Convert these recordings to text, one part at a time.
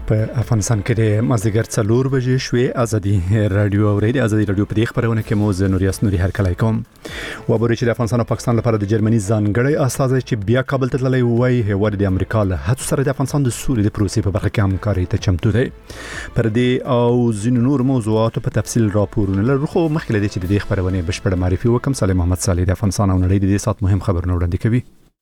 په افغانستان کې د مازدیګر 4 بجې شوې ازادي رادیو اوریدي ازادي رادیو په دې خبرونه کې موزه نوریاس نوري هر کله کوم و بوري چې د افغانستان او پاکستان لپاره د جرمني ځانګړی استاد چې بیا کابل ته تللی وای هیواد د امریکا له هڅو سره د افغانستان د سولې د پروسې په برخه کې همکاري ته چمتو دی پر دې او ځینو نور موضوعات په تفصیل راپورونه لرو خو مخکې لدی چې د دې خبرونه بشپړ معرفي وکم صالح محمد صالح د افغانستان او نړۍ د دې سات مهم خبرونه وړاندې کوي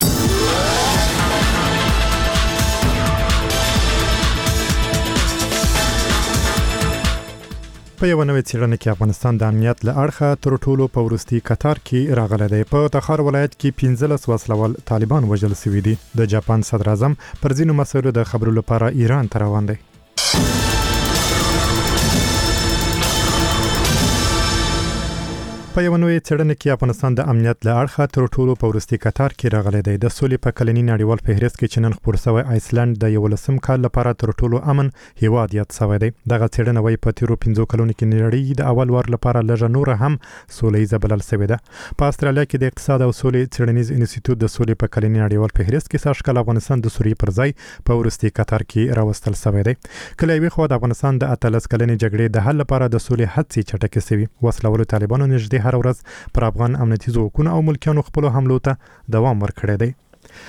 په یو نوې څېړنه کې افغانستان د امنیت له اړخه تر ټولو په وروستي قطار کې راغلی دی. په تخار ولایت کې 15 وسلوال طالبان وژل شوي دي. د جاپان صدر اعظم پر ځینو مسایلو د خبرو لپاره ایران ته روان دی. په یو نوې څېړنه کې افغانستان د امنیت له اړخه تر ټولو په وروستي قطار کې راغلی دی. د سولې په کلني نړیوال فهرست کې چې نن خپور شوی آیسلند د 11 کال لپاره تر ټولو امن هیواد یاد شوی دی. دغه څېړنه وايي په تیرو 15 کلونو کې نړۍ د اول وار لپاره لږه نور هم سولې بلل شوې ده. په استرالیا کې د اقتصاد او سولې څېړنیز انسټیټیوټ د سولې په کلني نړیوال فهرست کې ساشکل افغانستان د سوریې پر ځای په وروستي قطار کې راوستل شوی دی. کله یو خو د افغانستان د 13 کلنې جګړې د حل لپاره د سولې هڅې چټکې شوي. وسلوال طالبانو نږدې هر ورځ پر افغان امنیتي ځواکونو او ملکیانو خپل حملو ته دوام ورکړی دی.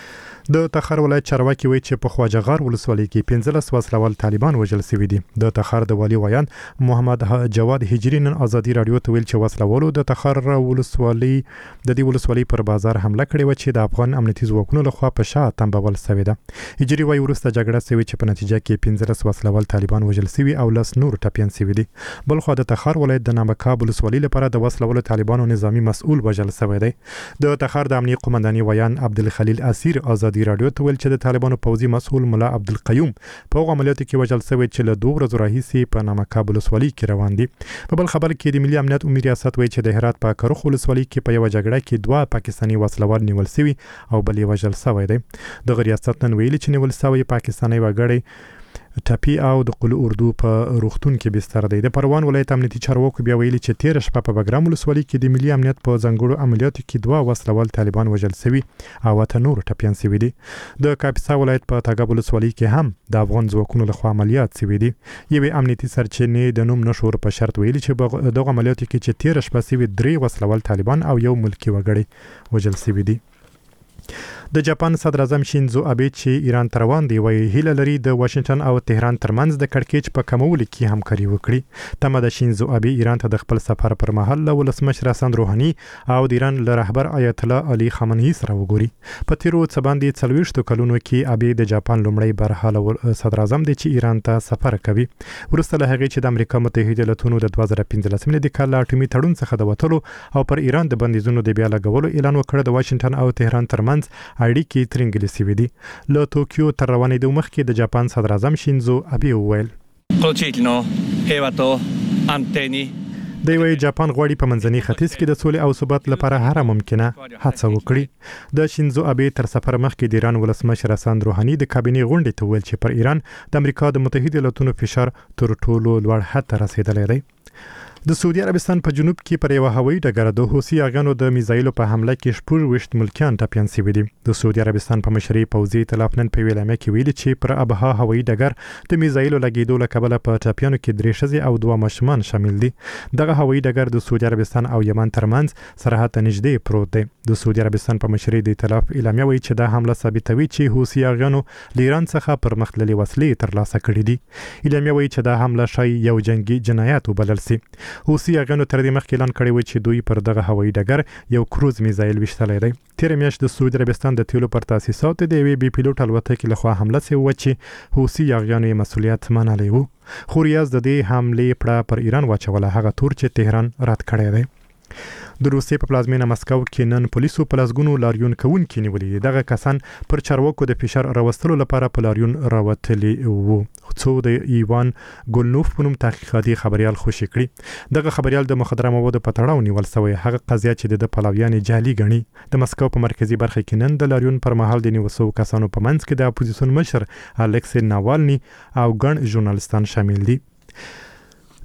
د تخار ولایت چارواکي وایي چې په خواجهغار ولسوالۍ کې 15 وسلوال طالبان وژل شوي دي. د تخار د والي ویان محمد جواد هجری نن ازادي رادیو ته ویل چې وسلوالو د تخار ولسوالۍ د دې ولسوالۍ پر بازار حمله کړې و چې د افغان امنیتي ځواکونو لخوا په شا تنبول شوی ده. هجری وایي وروسته جګړه شوې چې په نتیجه کې 15 وسلوال طالبان وژل شوي او لس نور ټپیان شوي دي. بلخو د تخار ولایت د نامکاب ولسوالۍ لپاره د وسلوال طالبانو نظامی مسؤل وژل شوی دی. د تخار د امنیت قومنداني ویان عبدالخلیل اسیر ازادي رادیو ته ویل چې د طالبانو پوځي مسؤل مولا عبدالقیوم په هغه عملیاتو کې وژل شوی چې له 2 ورځې راهیسې په نامکاب ولسوالۍ کې روان دي. په بل خبر کې د ملي امنیت عمومي ریاست وایي چې د هرات په کرخ ولسوالۍ کې په یو جګړه کې 2 پاکستاني وسلوال نیول شوي او بل یې وژل شوی دی. د ریاست نن ویلي چې نیول شوی پاکستاني وګړی ټپی او د قل اردو په روغتون کې بستر دی. د پروان ولایت امنیتي چارواکو بیا ویلي چې 13 شپه په بګرام ولسوالۍ کې د ملي امنیت په ځنګړو عملیاتو کې 2 وسلوال طالبان وژل شوي او اته نور ټپیان شوي دي. د کاپیسا ولایت په تاګاب ولسوالۍ کې هم د افغان ځواکونو لخوا عملیات شوي دي. یوې امنیتي سرچینې د نوم نشور په شرط ویلي چې دغه عملیاتو کې چې 13 شپه شوي 3 وسلوال طالبان او یو ملکی وګړی وژل شوي دي. د جاپان صدر اعظم شینزو ابه چې ایران ته روان دی وایي هیله لري د واشنگټن او تهران ترمنځ د کړکېچ په کمولو کې همکاري وکړي. تمه د شینزو ابه ایران ته د خپل سفر پر مهال له ولسمشر حسن روحاني او د ایران له رهبر آیت الله علي خامنه‌ای سره وګوري. په تیرو څه باندې 40 کلونو کې ابه د جاپان لومړی برحاله صدر اعظم دی چې ایران ته سفر کوي. ورسته له هغه چې د امریکا متحده ایالاتونو د 2015 ملي د کال اټومي تړون څخه د وټلو او پر ایران د بندیزونو د بیا لګولو اعلان وکړ د واشنگټن او تهران ترمنځ اړیکې ترنګلې شوې دي. له توکیو تر روانېدو مخکې د جاپان صدر اعظم شینزو ابه وویل دی وایي جاپان غواړي په منځني ختیځ کې د سولې او ثبات لپاره هر ممکنه هڅه وکړي. د شینزو ابه تر سفر مخکې د ایران ولسمشر حسن روحاني د کابینې غونډې ته ویل چې پر ایران د امریکا د متحده ایالاتونو فشار تر ټولو لوړ حد ته رسیدلی دی. د سعودي عربستان په جنوب کې پر یو هوایي ډګر د حوثي اغانو د میزایلو په حمله کې 14 ملکیان ټپیان شوي دي. د سعودي عربستان په مشرۍ پوځي ائتلاف نن په ویلامه کې ویلي چې پر ابها هوایي ډګر د میزایلو لګیدو له کبله په ټپیانو کې 3 ښځې او 2 ماشومان شامل دي. دغه هوایي ډګر د سعودي عربستان او یمن ترمنځ سرحد ته نږدې پروت دی. د سعودي عربستان په مشرۍ د ائتلاف اعلامیه وایي چې دا حمله ثابتوي چې حوثي اغانو له ایران څخه پرمختللي وسلې ترلاسه کړې دي. اعلامیه وایي چې دا حمله شای یو جنگي جنایت وبلل شي. حوثي اغانو تر دې مخکې اعلان کړی و چې دوی پر دغه هوایي ډګر یو کروز میزایل وشتلی دی. تیر میاشت د سعودي عربستان د تیلو پر تاسیساتو د یوې بي پیلوټ الوتکې لخوا حمله شوې وه چې حوثي اغانو یې مسؤلیت منلی و. خو ریاض د دې حملې پړه پر ایران واچوله، هغه تور چې تهران رد کړی دی. د روسیې په پلازمینه مسکو کې نن پولیسو په لسګونو لاریون کوونکي نیولي دي. دغه کسان پر چارواکو د فشار راوستلو لپاره په لاریون راوتلي وو. څو د ایوان ګولنوف په نوم تحقیقاتي خبريال خوشي کړي. دغه خبريال د مخدره موادو په تړاو نیول شوی. هغه قضیه چې د پلاویان جعلي ګڼي. د مسکو په مرکزی برخه کې نن د لاریون پر مهال د نیوسو کسانو په منځ کې د اپوزیسیون مشر الکسی ناوالني او ګڼ ژورنالستان شامل دي.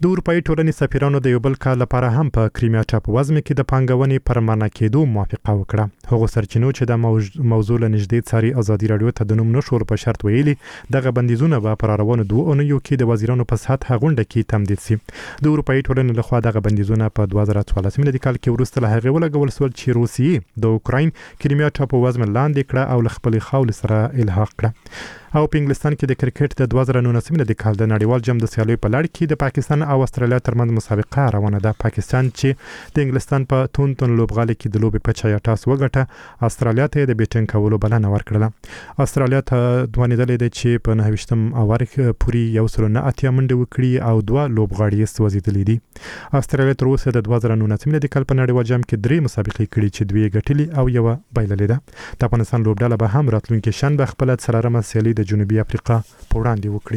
د اروپאי ټولنې سفیرانو د یو بل کال لپاره هم په کریمیا ټاپووزمه کې د پانګونې پرمانه کېدو موافقه وکړه. هغه سرچینو چې د موضوع له نږدې څاري ازادي رادیو ته د نوم نشور په شرط ویلي دغه بندیزونه به پر روانو 2 اونیو کې د وزیرانو په سطح غونډه کې تمدید شي. د اروپאי ټولنې لخوا دغه بندیزونه په 2014 میلادي کال کې وروسته له هغه ولګول شول چې روسیې د اوکراین کریمیا ټاپووزمه لاندې کړه او له خپل خاول سره الحاق کړه. او په انګلستان کې د کرکټ د 2019 میلادي کال د نړیوال جام د سیالیو په لړ کې د پاکستان او استرالیا ترمنځ مسابقه روانه ده. پاکستان چې د انګلستان په تون لوبغالي کې د لوبې په چا ټاس وګټه استرالیا ته د بیټینګ کولو بلنه ورکړه. استرالیا ته دوانېدلې ده چې په 29م اوار پوري یو سل نه اتیا منډه وکړي او 2 لوبغاړي سوځېدلې دي. استرالیا تر اوسه د 2019 میلادي کال په نړیوال جام کې 3 مسابقې کړي چې 2 ګټلې او یو بایللې ده. د افغانستان لوبډله به هم راتلونکي شنبه خپل څلورمه سیالي د جنوبي افریقا په وړاندې وکړي.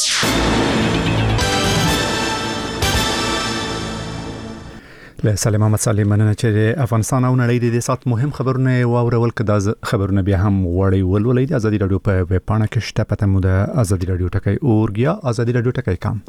له سلام محمد سالم مننه چې افغانستان او نړۍ د سات مهم خبرونه واورول کده خبرونه بیا هم وړي ولولې د ازادي رادیو په ویب پاڼه کې شته پته مو د ازادي رادیو ټکي اورګیا ازادي رادیو ټکي کام.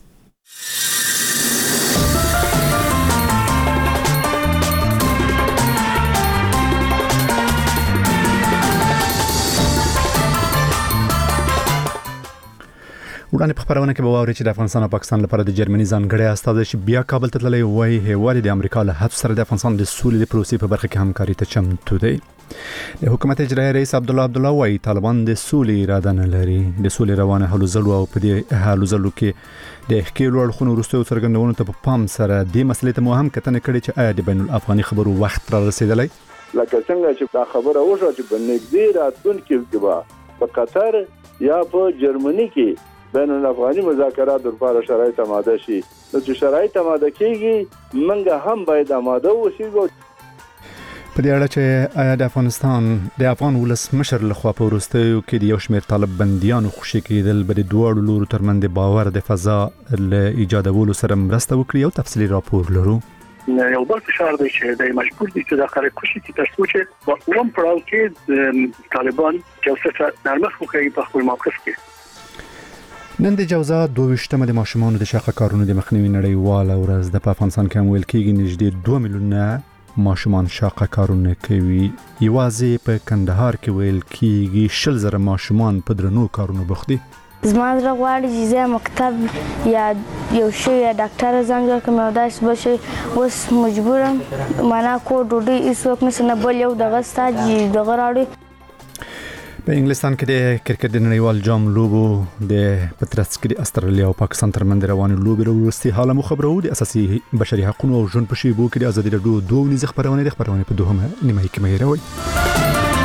وړاندې په خبرونه کې به واوري چې د افغانستان او پاکستان لپاره د جرمني ځانګړي استازي چې بیا کابل ته تللی وای هیواد د امریکا له حد سره د افغانستان د سولې د پروسې په برخه کې همکاري ته چمتو دی. د حکومت اجرایي رئیس عبدالله وای طالبان د سولې اراده نه لري. د سولې روانه هلو ځلو او په دې هلو ځلو کې د ښکیلو اړخونو وروستیو څرګندونو ته په پام سره د مسلې ته مو هم کتنه کړې چې آیا د بین الافغاني خبرو وخت را رسیدلی لکه څنګه چې دا خبره وشوه چې په نږدې راتلونکي کې به په قطر یا په جرمني کې بین الافغاني مذاکرات لپاره شرایط آماده شي. نو چې شرایط آماده کیږي منګه هم باید آماده اوسو. په دې اړه چې آیا د افغان ولس مشر لخوا په وروستیو کې د یو شمېر طالب بندیانو خوشي کېدل به د دوه لورو ترمنځ د باور د فضا له ایجادولو سره مرسته وکړي او تفصیلي راپور لرو. یو بل فشار دی چې د مجبور دي چې د خلک خوشي کی تاسو چې په کوم پړاو کې طالبان جوسه نرمخ وکړي په خپل موقف کې. نن د جوزا 22مه د ماشومانو د شاخه کارونو د مخنیوي نړیواله ورځ د افغانستان کې ویل کېږي نږدې 2 میلیونه ماشومان شاخه کارونه کوي. یوازې په کندهار کې ویل کېږي 100,000 ماشومان په درنو کارونو بوخت دي. زما زړه غواړي چې زه مکتب یا یو شی یا ډاکټر زنګ کوم او داس بشي اوس مجبورم معنا کو ډوډۍ ایسوک نشنه بل یو دغه ستاجي دغه راړي. په انګلستان کې د کرکټ د نړیوال جام لوبو د پترڅ کې د استرالیا او پاکستان ترمنځ روانې لوبې وروستي حاله مو خبرو د اساسي بشري حقوقو او ژوند په شیبو کې د ازادي رادیو 2 نيزه خبرونه په دوهمه نیمه کې مې راوي.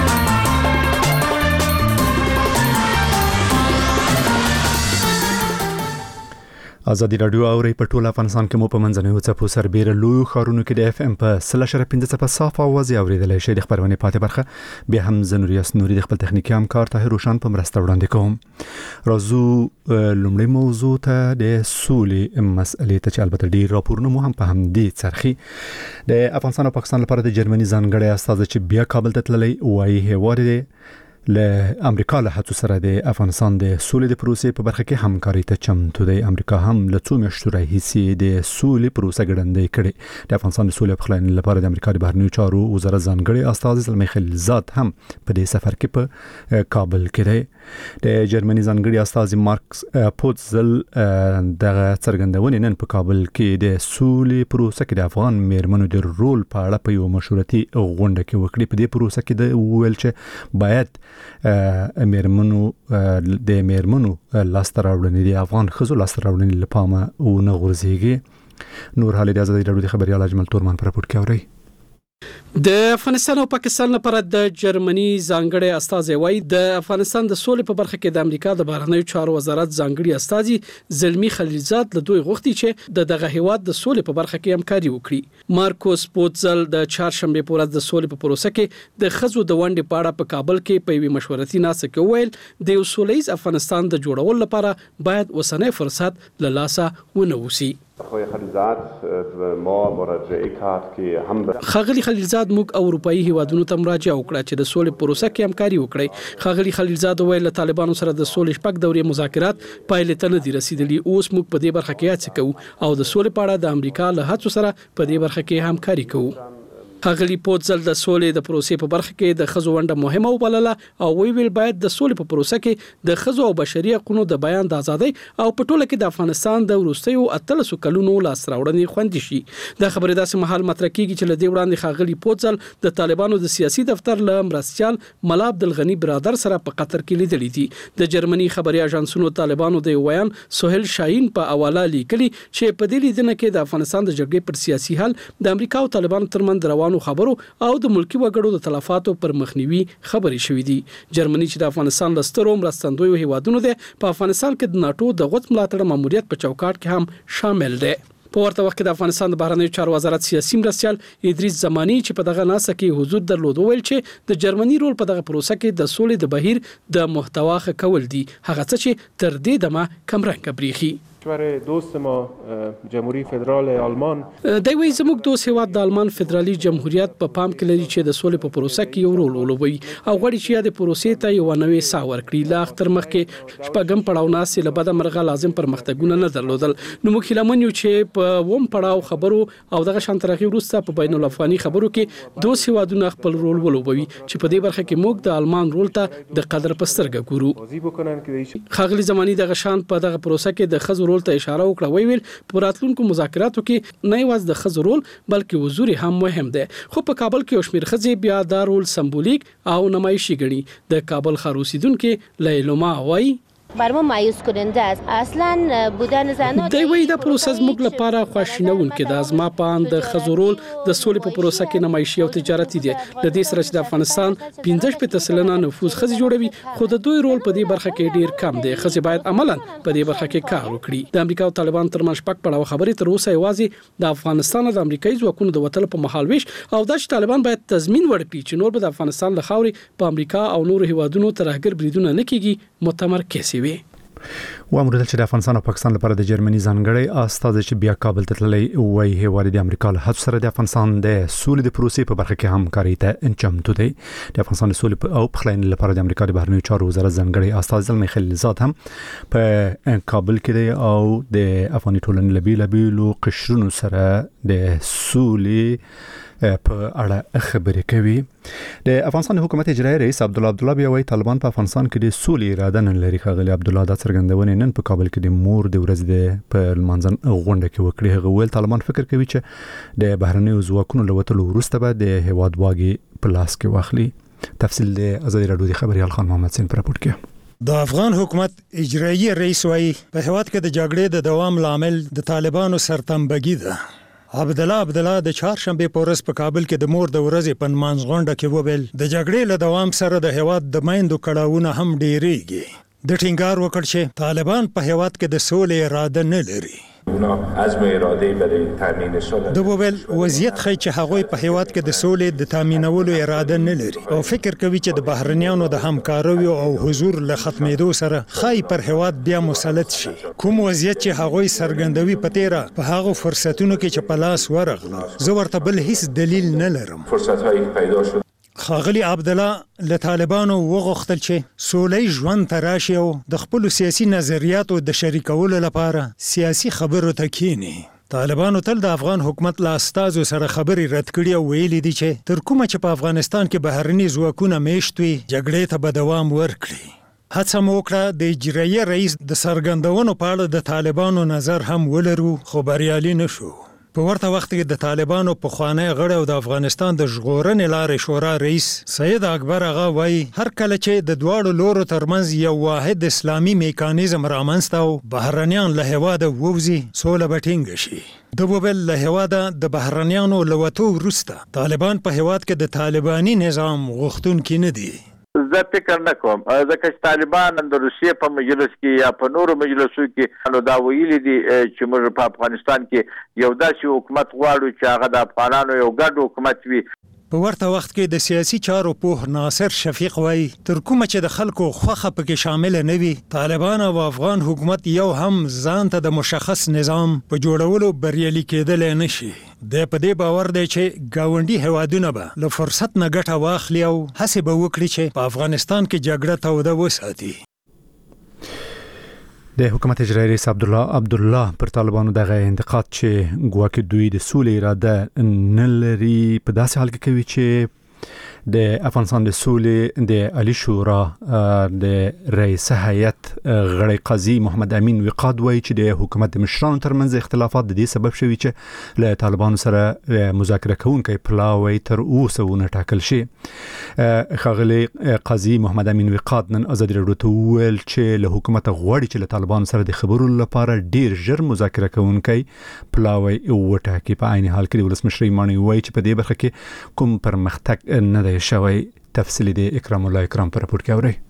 ازادي رادیو اوري په ټول افغانستان کې مو په منځنوي چپو سربېره لوی خارونو کې د اف ام په 3.15 په صاف आवाज اوریدل شي. د خبرونه پاتې برخه به هم زنوریاس نوري د خپل تخنیکی همکار طاهر روشن په مرسته وړاندې کوم. راځو لومړی موضوع ته د سولې مسلې ته چې البته ډیر راپورونه مو هم په هم دي څرخي. د افغانستان او پاکستان لپاره د جرمني ځانګړي استازي چې بیا کابل ته تللی وایي هیواد له امریکا له هڅو سره د افغانستان د سولې د پروسې په برخه کې همکاري ته چمتو دی. امریکا هم له څو میاشتو راهیسې د سولې پروسه ګړندۍ کړې. د افغانستان د سولې پخلاینې لپاره د امریکا د بهرنیو چارو وزارت ځانګړي استازي زلمی خلیلزاد هم په دې سفر کې په کابل کې دی. د جرمني ځانګړي استازي مارکس پوتزل دغه څرګندونې نن په کابل کې د سولې پروسه کې د افغان میرمنو د رول په اړه په یو مشورتي غونډه کې وکړي. په دې پروسه کې د ویل چې باید میرمنو لاستر راوړنې د افغان خزو لاستر راوړنې لپاره او نه غورځيږي. نور حال د ازادي رادیو خبريال اجمل تورمان پر راپور کوي. د افغانستان او پاکستان لپاره د جرمني ځانګړي استازي وای د افغانستان د سولې په برخه کې د امریکا د بهرنیو چارو وزارت ځانګړي استازي زلمی خلیلزاد له دوی غوښتي چې دغه هیواد د سولې په برخه کې همکاري وکړي. مارکوس پوتزل د چهارشنبه په ورځ د سولې په پروسه کې د خزو د ونډې په اړه په کابل کې په یوه مشورتي ناسه کې ویل د یو سولهییز افغانستان د جوړولو لپاره باید اوسنۍ فرصت له لاسه ونه وسی. خلیلزاد ما مراجعه کرد که هم خاغلی خلیلزاد موږ اروپאי هیوادونو ته مراجعه وکړه چې د سولې پروسه کې همکاري وکړي. خاغلی خلیلزاد ویل طالبانو سره د سولې شپږ دورې مذاکرات پایلې ته نه دي رسیدلي. اوس موږ په دې برخه کې هڅه کوو او د سولې په اړه د امریکا له هڅو سره په دې برخه کې همکاري کوو. خاغلی پوتزل د سولې د پروسې په برخه کې د خزو ونډه مهمه وبلله او ویل باید د سولې په پروسه کې د خزو او بشري حقوقو د بیان د ازادۍ او په ټوله کې د افغانستان د وروستیو 13 کلونو لاس راوړنې خوندي شي. دا خبره داسې مهال مطرح کیږي چې لدی وړاندې خاغلی پوتزل د طالبانو د سیاسي دفتر له مرستيال ملا عبدالغنی برادر سره په قطر کې لیدلې دي. د جرمني خبري اژانسونو طالبانو د ویان سهیل شاهین په حواله لیکلي چې په دې لیدنه کې د افغانستان د جګړې پر سیاسي حل د امریکا او طالبانو ترمنځ روانو خبرو او د ملکی وګړو د تلفاتو پر مخنیوي خبري شوې دي. جرمني چې د افغانستان لسترو مرستندوی هیوادونو ده په افغانستان کې د ناتو د غوڅ ملاتړ ماموریت په چوکاټ کې هم شامل ده. په ورته وخت کې د افغانستان د بهرنیو چارو وزارت سیاسي مرستيال ادریس زمانی چې په دغه ناسه کې حضور درلود ویل چې د جرمني رول په دغه پروسه کې د سولې د بهیر د محتوا ښه کول دي. هغه څه چې تر دې دمه کمرنګ بریخي. دوست ما جمهوری فدرال آلمان دوی وایي زموږ دوست هیواد د آلمان فدرالي جمهوریت په پام کې لري چې د سولې په پروسه کې یو رول ولوبوي او غواړي چې د پروسې ته یو نوې ساه ورکړي. لا اختر مخکې شپږم پړاو ناسې له بده مرغه لازم پرمختګونه نه درلودل. نو موږ هیله یو چې په ووم پړاو خبرو او دغه شان ترغیب وروسته په بین الافغاني خبرو کې دوست هیوادونه خپل رول ولوبوي چې په دې برخه کې موږ د آلمان رول ته د قدر په سترګه ګورو. خاغلی زمانی دغه شان په دغه پروسه کې د خزو ته اشاره وکړه. ویل په راتلونکو مذاکراتو کې نه یوازې د خزو رول بلکې حضور هم مهم دی. خو په کابل کې شمیر خزې بیا د رول سمبولیک او نمایشي ګڼي. د کابل خاروسیدونکو لیلوما وایي بر ما مایوس کننده است. اصلا بودن زنان د وی د پروسس موږ لپاره خواشینونکې د ازما پاند د خزورول د سولې په پروسه کې نمایشي او تجارتي دي. د دې سره چې د افغانستان 15% نفوذ خزي جوړوي خو د دوی رول په دې برخه کې ډیر کم دی. خزي باید عملاً په دې برخه کې کار وکړي. د امریکا او طالبان ترمنځ شپږ پړاو خبرې تر اوسه یوازې د افغانستان او د امریکایي ځواکونو د وټل په محل ویش او د طالبان باید تضمین ورکړي چې نور به د افغانستان له خاوري په امریکا او نور هیوادونو ترهګر بریدونه نه کیږي متمرکز وي. و امر چې د افغانستان او پاکستان لپاره د جرمني ځانګړي استاد چې بیا کابل ته تللی وای هیواد د امریکا له هڅو سره د افغانستان د سولې د پروسې په برخه کې همکاري ته چمتو دی. د افغانستان د سولې او پخلاینې لپاره د امریکا د بهرنیو چارو وزارت ځانګړي استاد زلمی خلیلزاد هم په کابل کې دی او د افغاني ټولنې لبیلو قشرونو سره د سولې په اړه خبرې کوي. د افغانستان حکومت اجرایی رئیس عبدالله بیا وایي طالبان په افغانستان کې د سولې اراده نه لري. خغلی عبدالله د څرګندونې نن په کابل کې د مور د ورځې په لمانځن غونډه کې وکړي. هغه ویل طالبان فکر کوي چې د بهرنیو ځواکونو له وټلو وروسته به د هیواد واګي په لاس کې واخلي. تفصیل د ازادي راډیو د خبريال خان محمد سین پر راپورټ کې. د افغان حکومت اجرایی رئیس وایي په هیواد کې د جګړې د دوام لامل د طالبانو سرتمبګي ده. عبدالله د چهارشنبه په ورځ په کابل کې د مور د ورځې په نمانځ غونډه کې وویل د جګړې له دوام سره د هیواد د میندو کړهونه هم ډیریږي. د ټینګار وکړ چې طالبان په هیواد کې د سولې اراده نه لري. د وویل وضعیت خی چې هغوی په هیواد کې د سولې د تامینولو اراده نه لري او فکر کوي چې د بهرنیانو د همکاریو او حضور له ختمېدو سره خای پر هیواد بیا مسلط شي. کوم وضعیت چې هغوی سرګندوي په تیره په هغه فرصتونو کې چې په لاس ورغله زه ورته بل هیڅ دلیل نه لرم. فرصت‌هایی پیدا شد. خاغلی عبدالله له طالبانو وغوښتل چې سولې ژوند ته راشي او د خپل سیاسي نظریاتو د شریکولو لپاره سیاسي خبرو ته کینی. طالبانو تل د افغان حکومت له استازو سره خبرې رد کړي او ویلي دي چې تر کومه چې په افغانستان کې بهرني ځواکونه میشت وي جګړې ته به دوام ورکړي. هڅه مو وکړه د اجرایی رئیس د څرګندونو په اړه د طالبانو نظر هم ولرو خو بریالي نشو. په ورته وخت کې د طالبانو پخوانی غړی او د افغانستان د ژغورنې لارې شورا رئیس سید اکبر اغا وایي هر کله چې د دواړو لورو ترمنځ یو واحد اسلامي میکانیزم رامنځته او بهرنیان له هیواده ووځي سوله به ټینګه شي. د وویل له هیواده د بهرنیانو له وتو وروسته طالبان په هیواد کې د طالباني نظام غوښتونکي نه دي. زه فکر نه کوم ځکه چې طالبان د روسیې په مجلس کې یا په نورو مجلسو کې نو دا ویلي دي چې موږ په افغانستان کې یو داسې حکومت غواړو چې هغه د افغانانو یو ګډ حکومت وي. په ورته وخت کې د سیاسي چارو پوه ناصر شفیق وایي تر کومه چې د خلکو خوښه پکې شامل نه وي طالبان او افغان حکومت یو هم ځان ته د مشخص نظام په جوړولو بریالي کېدل نشي. د په دې باور دی چې گاونډي هوادونه به له فرصت نه ګټه واخلي او هڅه به وکړي چې په افغانستان کې جګړه توده وساتي. د حکومت اجرایی رئیس عبدالله پر طالبانو دغه انتقاد چې ګواکې دوی د سولې اراده نه لري په داسې حال کې کوي چې د افغانستان د سولې د عالی شورا د رئیس هیئت غړی قاضي محمد امین وقاد وایي چې د حکومت مشرانو ترمنځ اختلافات د دې سبب شوي چې له طالبانو سره مذاکره کوونکی پلاوی تر اوسه ونه ټاکل شي. ښاغلی قاضي محمد امین وقاد نن ازادي راډیو ته وویل چې له حکومت غواړي چې له طالبانو سره د خبرو لپاره ډیر ژر مذاکره کوونکی پلاوی وټاکي. په عین حال کې د ولسمشر ایمانی وایي چې په دې برخه کې کوم پرمختګ نه دی شوی. تفصیلی د اکرام الله اکرام پر راپور کې اورئ.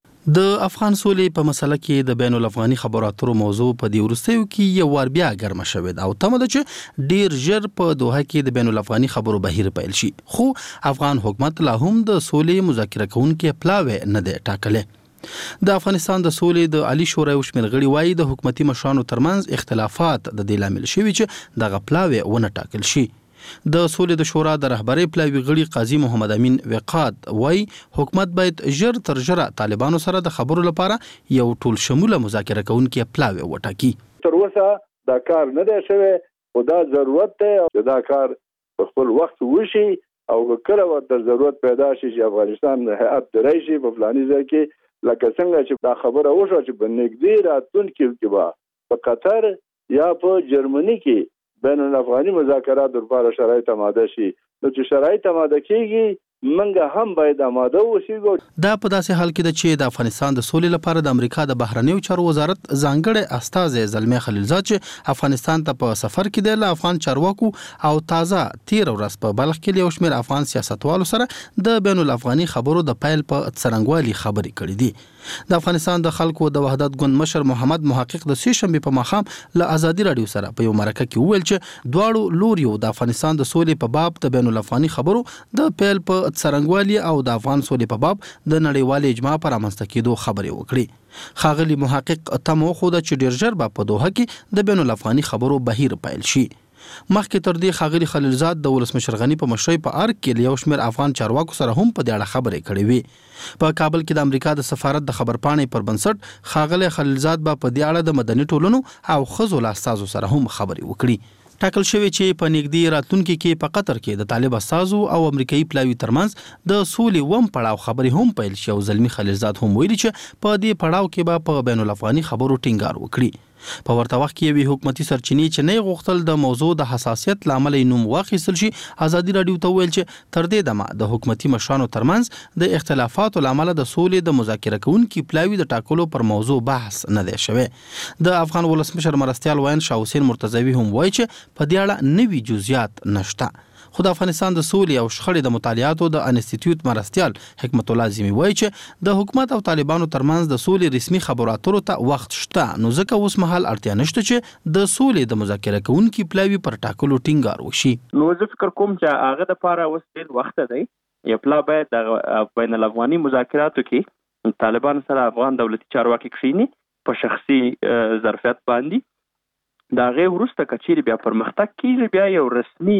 د افغان سولې په مسله کې د بین الافغاني خبرو اترو موضوع په دې وروستیو کې یو وار بیا ګرمه شوې ده او تمه ده چې ډیر ژر په دوحه کې د بین الافغاني خبرو بهیر پیل شي. خو افغان حکومت لا هم د سولې مذاکره کوونکي پلاوی نه دی ټاکلی. د افغانستان د سولې د عالی شورا یو شمېر غړي وایي د حکومتي مشرانو ترمنځ اختلافات د دې لامل شوي چې دغه پلاوی ونه ټاکل شي. د سولې د شورا د رهبرۍ پلاوی غړي قاضي محمد امین وقاد وایي حکومت باید ژر تر ژره طالبانو سره د خبرو لپاره یو ټول شموله مذاکره کوونکی پلاوی وټاکي. تر اوسه دا کار نه دی شوی او دا ضرورت دی او دا کار په خپل وخت وشي او کله ورته ضرورت پیدا شي چې افغانستان هیئت درای شي په فلاني ځای کې لکه څنګه چې دا خبره وشوه چې په نږدې راتلونکي کې به په قطر یا په جرمني کې بین الافغاني مذاکرات لپاره شرایط آماده شي. نو چې شرایط آماده کیږي منګه هم باید آماده اوسېږو. دا په داسې حال کې ده چې د افغانستان د سولې لپاره د امریکا د بهرنیو چارو وزارت ځانګړی استازی زلمی خلیلزاد چې افغانستان ته په سفر کې دی له افغان چارواکو او تازه تیر ورځ په بلخ کې یو شمېر افغان سیاستوالو سره د بین الافغاني خبرو د پیل په څرنګوالي خبرې کړې دي. د افغانستان د خلکو د وحدت ګوند مشر محمد محقق د سې شنبې په ماښام له ازادي راډیو سره په یو مرکه کې وویل چې دواړو لوریو د افغانستان د سولې په باب د بین الافغاني خبرو د پیل په څرنګوالي او د افغان سولې په باب د نړیوال اجماع پر رامنځته کېدو خبرې وکړي. ښاغلي محقق تمه وښوده چې ډیر ژر به په دوحه کې د بین الافغاني خبرو بهیر پیل شي. مخکې تر دې ښاغلي خلیلزاد د ولسمشر غني په مشرۍ په ارګ کې یو شمېر افغان چارواکو سره هم په دې اړه خبرې کړې وې. په کابل کې د امریکا د سفارت د خبرپاڼې پر بنسټ ښاغلی خلیلزاد به په دې اړه د مدني ټولنو او ښځو له استازو سره هم خبرې وکړي. ټاکل شوی چې په نږدې راتلونکي کې په قطر کې د طالب استازو او امریکایي پلاوی ترمنځ د سولې وم پړاو خبرې هم پیل شي او زلمی خلیلزاد هم ویلي چې په دې پړاو کې به په بین الافغاني خبرو ټینګار وکړي. په ورته وخت کې یوې حکومتي سرچینې چې نه غوښتل د موضوع د حساسیت لامل نوم واخیستل شي ازادي راډیو ته ویل چې تر دې دمه د حکومتي مشرانو ترمنځ د اختلافاتو لامل د سولې د مذاکره کوونکي پلاوی د ټاکلو پر موضوع بحث نه دی شوی. د افغان ولسمشر مرستیال وین شاه حسین مرتضوی هم وایي چې په دې اړه نوي جزئیات نشته. خو د افغانستان د سولې او شخړې د مطالعاتو د انسټیټیوټ مرستیال حکمت الله عظیمی وایي چې د حکومت او طالبانو ترمنځ د سولې رسمي خبرو اترو ته وخت شته نو ځکه اوس مهال اړتیا نشته چې د سولې د مذاکره کوونکي پلاوی پر ټاکلو ټینګار وشي. نو زه فکر کوم چې هغه د لپاره اوس ډېر وخت دی. یو پلا باید د بین الافغاني مذاکراتو کې طالبان سره افغان دولتي چارواکي کښیني په شخصي ظرفیت باندې دا غي ورسته کچېری بیا پرمختګ کیږي بیا یو رسمي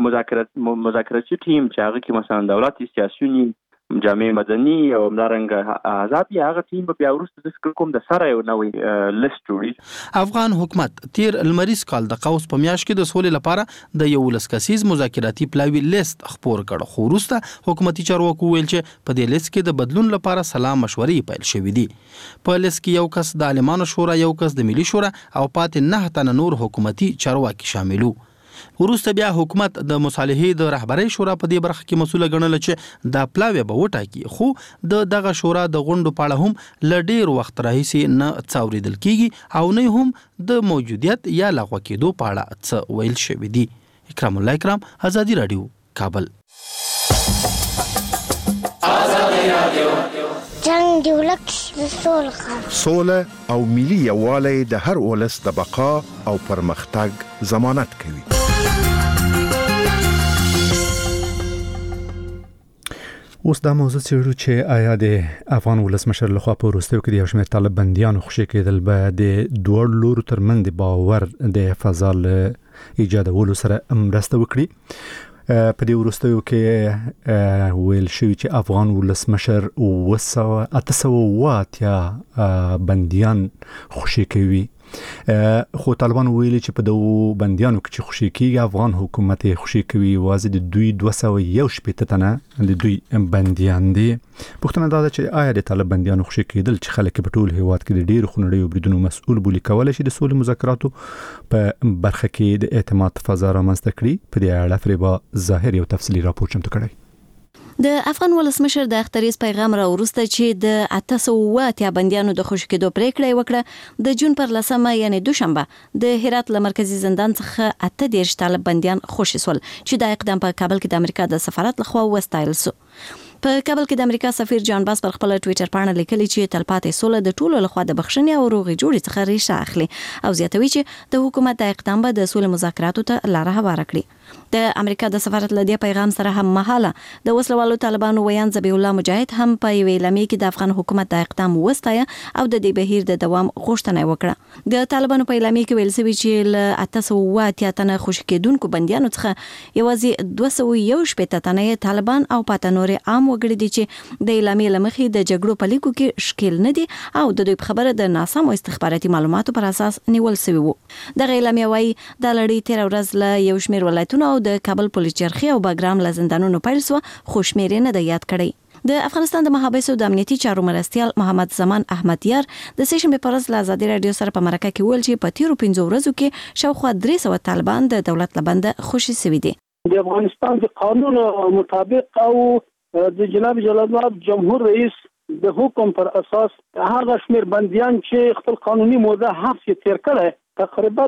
مذاکراتي ټیم چې هغه کې مثلا دولتي سیاسيونی جامع مدني او همدارنګه آزاد هغه ټیم بیا ورسته د فکر کوم د سره یو نوې لیست جوړي. افغان حکومت تیر المریز کال د قوس په میاشت کې د سولې لپاره د یو لسکسیز مذاکراتي پلاوی لیست خپور کړ خو وروسته حکومتي چارواکو ویل چې په دې لیست کې د بدلون لپاره سلا مشورې پیل شوې دي. په لیست کې یو کس د عالمانو شورا یو کس د ملي شورا او پاتې 9 تنه نور حکومتي چارواکي شاملو. وروسته بیا حکومت د مصالحې د رهبرۍ شورا په دې برخه کې مسؤل ګڼل چې د پلاوی به وټاکي خو دغه شورا د غونډو په اړه هم ل ډیر وخت راهیسې نه څاوریدل کیږي او نه هم د موجودیت یا لغوه کېدو په اړه څه ویل شوی دی. اکرام الله اکرام، ازادي راډیو، کابل. ازادي راډیو جنگ دی ولک سوله او ملي یووالی د هر ولس د بقا او پرمختګ ضمانت کوي. اوس دا موضوع څېړو چې آیا د افغان ولسمشر لخوا په وروستیو کې د یو شمېر طالب بندیانو خوشي کېدل به د دوه لورو ترمنځ د باور د فضا له ایجادولو سره مرسته وکړي. په دې وروستیو کې ویل شوی چې افغان ولسمشر 880 بندیان خوشي کوي، خو طالبان ویلي چې په دغو بندیانو کې چې خوشي کېږي افغان حکومت خوشي کوي یوازې د دوی 211 تنه د دوی بندیان دي. پوښتنه دا ده چې آیا د طالب بندیانو خوشي کېدل چې خلک په ټول هیواد کې د ډېرو خونړیو بریدونو مسؤل بولي کولای شي د سولې مذاکراتو په برخه کې د اعتماد فضا رامنځته کړي؟ په دې اړه فریبا ظاهر یو تفصیلي راپور چمتو کړی. د افغان ولسمشر د اختریز پیغام را وروسته چې د 880 بندیانو د خوشي کېدو پریکړه وکړه، د جون پر 10 یعنی دوشنبه د هرات له مرکزی زندان څخه 8 طالب بندیان خوشي سول چې د اقدام په کابل کې د امریکا د سفارت لخوا وستایل سو. په کابل کې د امریکا سفیر جان باس پر خپل ټوئیټر باندې لیکلي چې تلپاتې سوله د ټولو لخوا د بخښنې او روغې جوړې څخه ریښه اخلي او زیاتوي چې د حکومت د اقدام به د سولې مذاکراتو ته لار هواره کړي. د امریکا د سفارت له دې پیغام سره هم مهاله د وسلوالو طالبانو ویان ذبیح الله مجاهد هم په یوې اعلامیه کې د افغان حکومت د اقدام وستایه او د دې بهیر د دوام غوښتنه وکړه. د طالبانو په اعلامیه کې ویل شوی چې له 880 تنه خوشي کېدونکو بندیانو څخه یوازې 211 تنه طالبان او پاته نور عام وګړي دي چې د اعلامیه لمخې د جګړو په لیکو کې شکیل نه دي او د دوی په خبره د ناسمو استخباراتي معلوماتو پر اساس نیول شوی وو. د اعلامیه وايي د لړۍ 13 ورځ له یو شمېر ولایتونو او د کابل پولیس چرخي او باګرام له زندانونو پیل سو، خو شمېرې نه د یاد کړي. د افغانستان د محابسو د امنیتي چارو مرستیال محمد زمان احمد یار د سیشنبه پر ورځ له ازادي رادیو سره په مرکه کې ویل چې په تیرو 15 ورځو کې شاوخوا 300 طالبان د دولت لبنده خوشي شوي دي. د افغانستان د قانون مطابق او د جناب جلاله جمهور رئیس د حکم پر اساس هغه شمیر بندیان چې خپل قانوني موده حبس تیر کړي تقریبا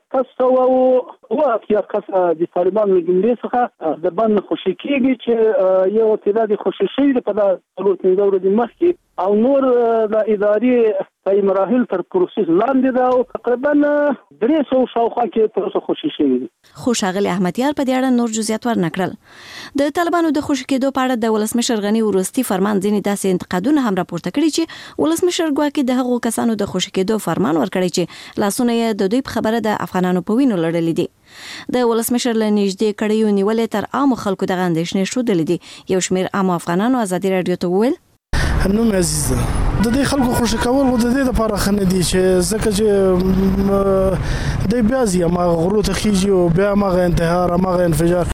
800 کس د طالبان له جملې څخه د بند خوشي کېږي چې یو تعداد خوشي شوی په دغه ورځې مخکې او نور د اداري مراحل تر پروسس لاندې ده او تقریبا 300 شاوخوا کې تر خوشي شوی دي. خو ښاغلی احمد یار په دې اړه نور جزئیات ورنکړل. د طالبانو د خوشي کېدو په اړه د ولسمشر غنی وروستي فرمان ځینې داسې انتقادونه هم راپورته کړي چې ولسمشر ګواکې د هغو کسانو د خوشي کېدو فرمان ورکړي چې لاسونه یې د دوی په خبره د افغانانو په وینو لړلې دي. د ولسمشر له نږدې کړیو نیولې تر عام خلکو دغه اندېښنې شودلې دي. یو شمېر عام افغانانو ازادي رادیو ته وویل نو عزیزه د دې خلکو خوشی کول و د دې لپاره خنه دي چې ځکه چې د بیا زی ما غرو ته خيږي او بیا ما انتحار ما انفجار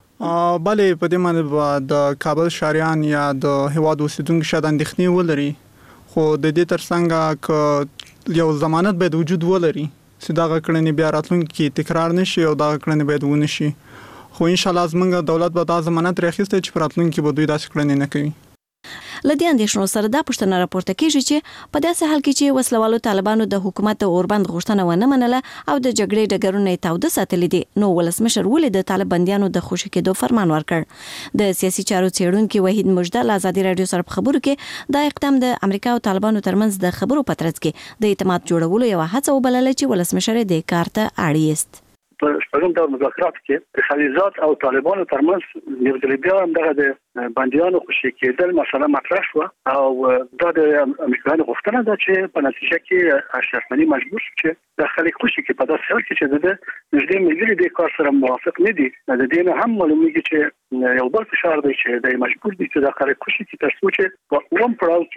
بلې په دې باندې د کابل شاریان یا د هواد اوسیدونکو شاده اندېښنې ولري، خو د دې ترڅنګ ک یو ضمانت باید وجود ولري چې دا کړنې بیا راتلونکي تکرار نشي او دا کړنې باید ونه شي. خو ان شاء الله زمونږ دولت به دا ضمانت راخیسته چې راتلونکي به دوی داسې کړنې نه کوي. لدی اندیشنو سره دا پښتنه راپورته کیږي چې په داسې حال کې چې وسلوالو طالبانو د حکومت د اوربند غوښتنه ونه منله او د جګړې ډګرونه تاوده ساتلې دي، نو ولسمشر ولې د طالب بندیانو د خوشي کېدو فرمان ورکړ. د سیاسي چارو څېړونکو وحید مجدل ازادي رادیو سره په خبرو کې دا اقدام د امریکا او طالبانو ترمنځ د خبرو په ترڅ کې د اعتماد جوړولو یو هڅه وبلله چې ولسمشر د کار ته اړ است. په شپږم ډول مذاکرات کې د خلیزات او طالبانو ترمنځ یو ځل بیا دغه د بندیانو خوشي کېدل مسله مطرح شو او دا د امریکایانو غوښتنه ده چې په نتیجه کې اشرف غنی مجبور شو چې د خلک خوشي کې په داسې حال کې چې د نږدې ملګري د کار سره موافق نه دي. د دې نه هم معلومیږي چې یو بل فشار دی چې د مجبور دي چې د خلک خوشي کې تر څو چې په اوم پړاو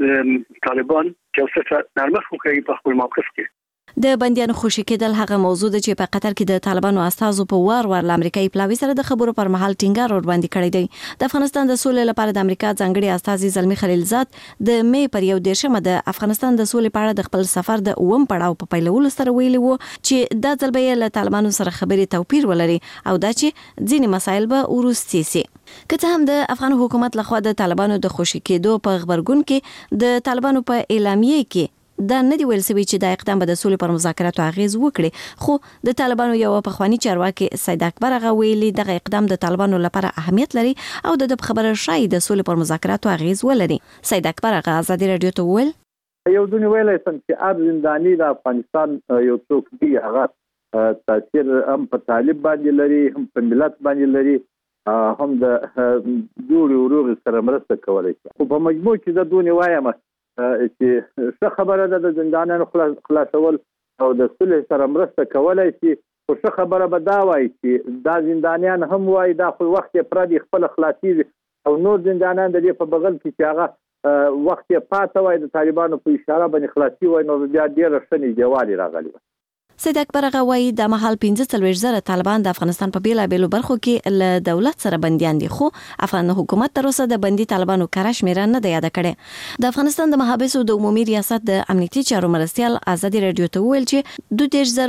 کې طالبان یو څه نرمښت وکړي په خپل موقف کې. د بندیانو خوشي کېدل هغه موضوع ده چې په قطر کې د طالبانو استازو په وار له امریکایي پلاوي سره د خبرو پر مهال ټینګار ور باندې کړی دی. د افغانستان د سولې لپاره د امریکا ځانګړي استازي زلمی خلیلزاد د مې پر 11 د افغانستان د سولې په اړه د خپل سفر د اوم پړاو په پیلولو سره ویلي وو چې دا ځل به له طالبانو سره خبرې توپیر ولري او دا چې ځینې مسایل به وروستي سي. که څه هم د افغان حکومت لخوا د طالبانو د خوشي کېدو په خبرګون کې د طالبانو په اعلامیه کې دا نه دی ویل شوی چې د اقدام به د سولې پر مذاکراتو اغیز وکړي، خو د طالبانو یو پخوانی چارواکي سید اکبر هغه ویلي دغه اقدام د طالبانو لپاره اهمیت لري او د خبره شای د سولې پر مذاکراتو اغیز ولري. سید اکبر هغه ازادي رادیو ته ویل یو ځنی ویلای سم چې اب زندانی د افغانستان یو څوک دی هغه تاثیر هم په طالب باندې لري هم په ملت باندې لري هم د جوړ وروغ سره مرسته کولای شي. خو په مجموع کې د دونې وایم چې څه خبره ده د زندانیانو خلاصول او د صلح سره مرسته کولای شي. خو څه خبره به دا وایي چې دا زندانیان هم وایي دا خو وخت یې پردي خپل خلاصېږي او نور زندانیان د دې په بغل کې چې هغه وخت یې پاته وای د طالبانو په اشاره باندې خلاصي وای نو بیا ډېره ښه نږدېوالی راغلی وه. سید اکبر غوایی د مهال 15,000 طالبان د افغانستان په بیلابېلو برخو کې له دولت سره بنديان دي، خو افغان حکومت تر اوسه د بندي طالبانو کره شمیره نه دی یاد کړي. د افغانستان د محابسو د عمومي ریاست د امنیتي چارو مرستیال ازادي رادیو ته ویل چې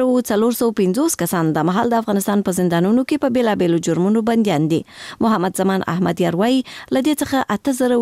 2450 کسان د مهال د افغانستان په زندانونو کې په بیلابېلو جرمونو بنديان دي. محمد زمان احمد یاروي لدې څخه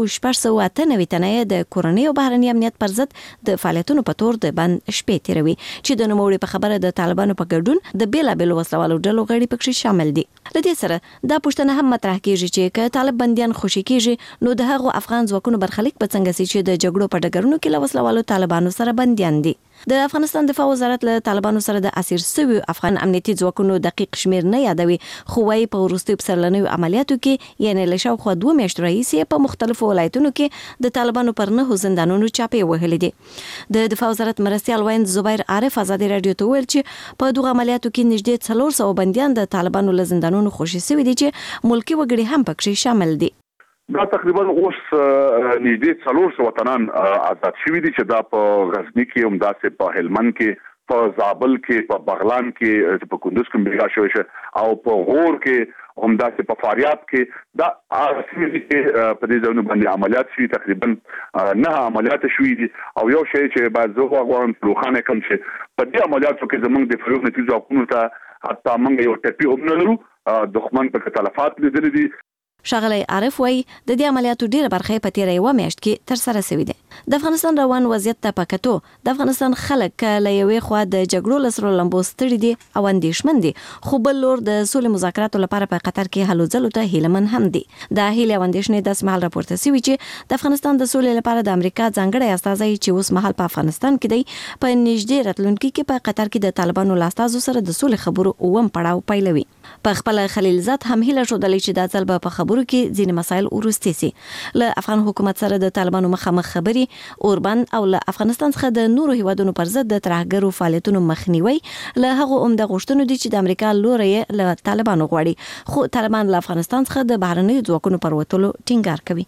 8698 تنه د کورنۍ او بهرنی امنیت پر ضد د فعالیتونو په تور د بند شپې تیروي چې د نوموړي په خبره د طالبانو په ګډون د بیلابېلو وسلوالو ډلو غړي پکې شامل دي. لدې سره دا پوښتنه هم مطرح کیږي چې که طالب بنديان خوشي کیږي نو د هغو افغان ځواکونو برخلیک په څنګه سي چې د جګړو په ډګرونو کې له وسلوالو طالبانو سره بنديان دي. د افغانستان دفاع وزارت له طالبانو سره د اسیر شوی افغان امنیتي ځواکونو دقیق شمیر نه یادوي، خو وايي په وروستي پسرلنیو عملیاتو کې یعنی له شاوخوا 2 میاشتو راهیسې په مختلفو ولایتونو کې د طالبانو پر 9 زندانونو چاپې وهلې دي. د دفاع وزارت مرستیال وایند زبیر عارف ازادي رادیو ته ویل چې په دغه عملیاتو کې نږدې 400 بنديان د طالبانو له زندانونو خوشي شوي دي چې ملکی وګړي هم پکې شامل دي. دا تقریبا اوس نږدې 400 وطنان آزاد شوي دي چې دا په غزنی کې هم داسې په هلمند کې په زابل کې په بغلان کې په کندوز کې بیګا شوی شي او په غور کې هم داسې په فاریاب کې دا اصلي چې په دې ځایونو باندې عملیات شوي تقریبا 9 عملیات شوي دي او یو شی چې باید زه غواړم روخانه کوم چې په دې عملیاتو کې زمونږ د فروغ نتیجه حکومت ته حتی موږ یو ټپي هم نه لرو، دښمن په تلفات لیدل دي. ښاغلی عارف وایي د دې عملیاتو ډیره برخه په تیره یوه میاشت کې تر سره شوې ده. د افغانستان روان وضعیت ته په کتو د افغانستان خلک له یوې خوا د جګړو له سرو لمبو ستړي دي او اندېښمن دي، خو بل لور د سولې مذاکراتو لپاره په قطر کې هلو ځلو ته هیلهمن هم دي. د هیلې او اندېښنې داسې مهال راپورته شوي چې د افغانستان د سولې لپاره د امریکا ځانګړی استازی چې اوس مهال په افغانستان کې دی په نږدې راتلونکي کې په قطر کې د طالبانو له استازو سره د سولې خبرو اوم پړاو پیلوي. په خپل خلیلزاد هم هیله شودلې چې دا ځل په خبرو کې ځینې مسایل ورسته سي. له افغان حکومت سره د طالبانو مخامخ خبري اوربند او له افغانستان څخه د نورو هیوادونو پر ضد د ترهګرو فعالیتونو مخنیوي له هغه عمده غوښتنو دي چې د امریکا لوري له طالبانو غواړي، خو طالبان له افغانستان څخه د بهرنۍ ځواکونو پر وټولو ټینګار کوي.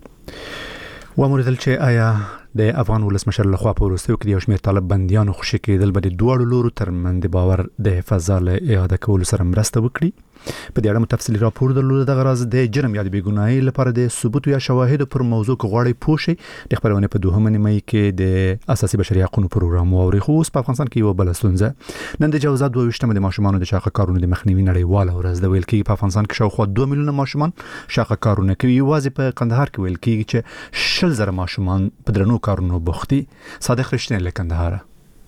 وموردل چې آیا د افغان ولسمشر لخوا په وروستیو کې یو شمېر طالب بندیانو خوشي کېدل به د دواړو لورو ترمنځ د باور د حفاظت له اعاده کولو سره مرسته وکړي. په دې اړه تفصیلي راپور درلود. دغه راز د جرم یا د بېګناهۍ لپاره د ثبوت یا شواهد پر موضوع کې غواړي پوه شي. د خبرونه په 2 مې کې د اساسي بشري حقوقو پروګرام او خو اوس په افغانستان کې یو بل ستونزه نن د جوازات 22 د ماشومانو د شاخه کارونو د مخنیوي نړیواله ورځ د ویل کې په افغانستان کې شاوخوا 2 میلیونه ماشومان شاخه کارونه کوي. یوازې په قندهار کې ویل کېږي چې 10,000 ماشومان په درنو کارونو بوخت دي. صادق رښتینی له کندهار.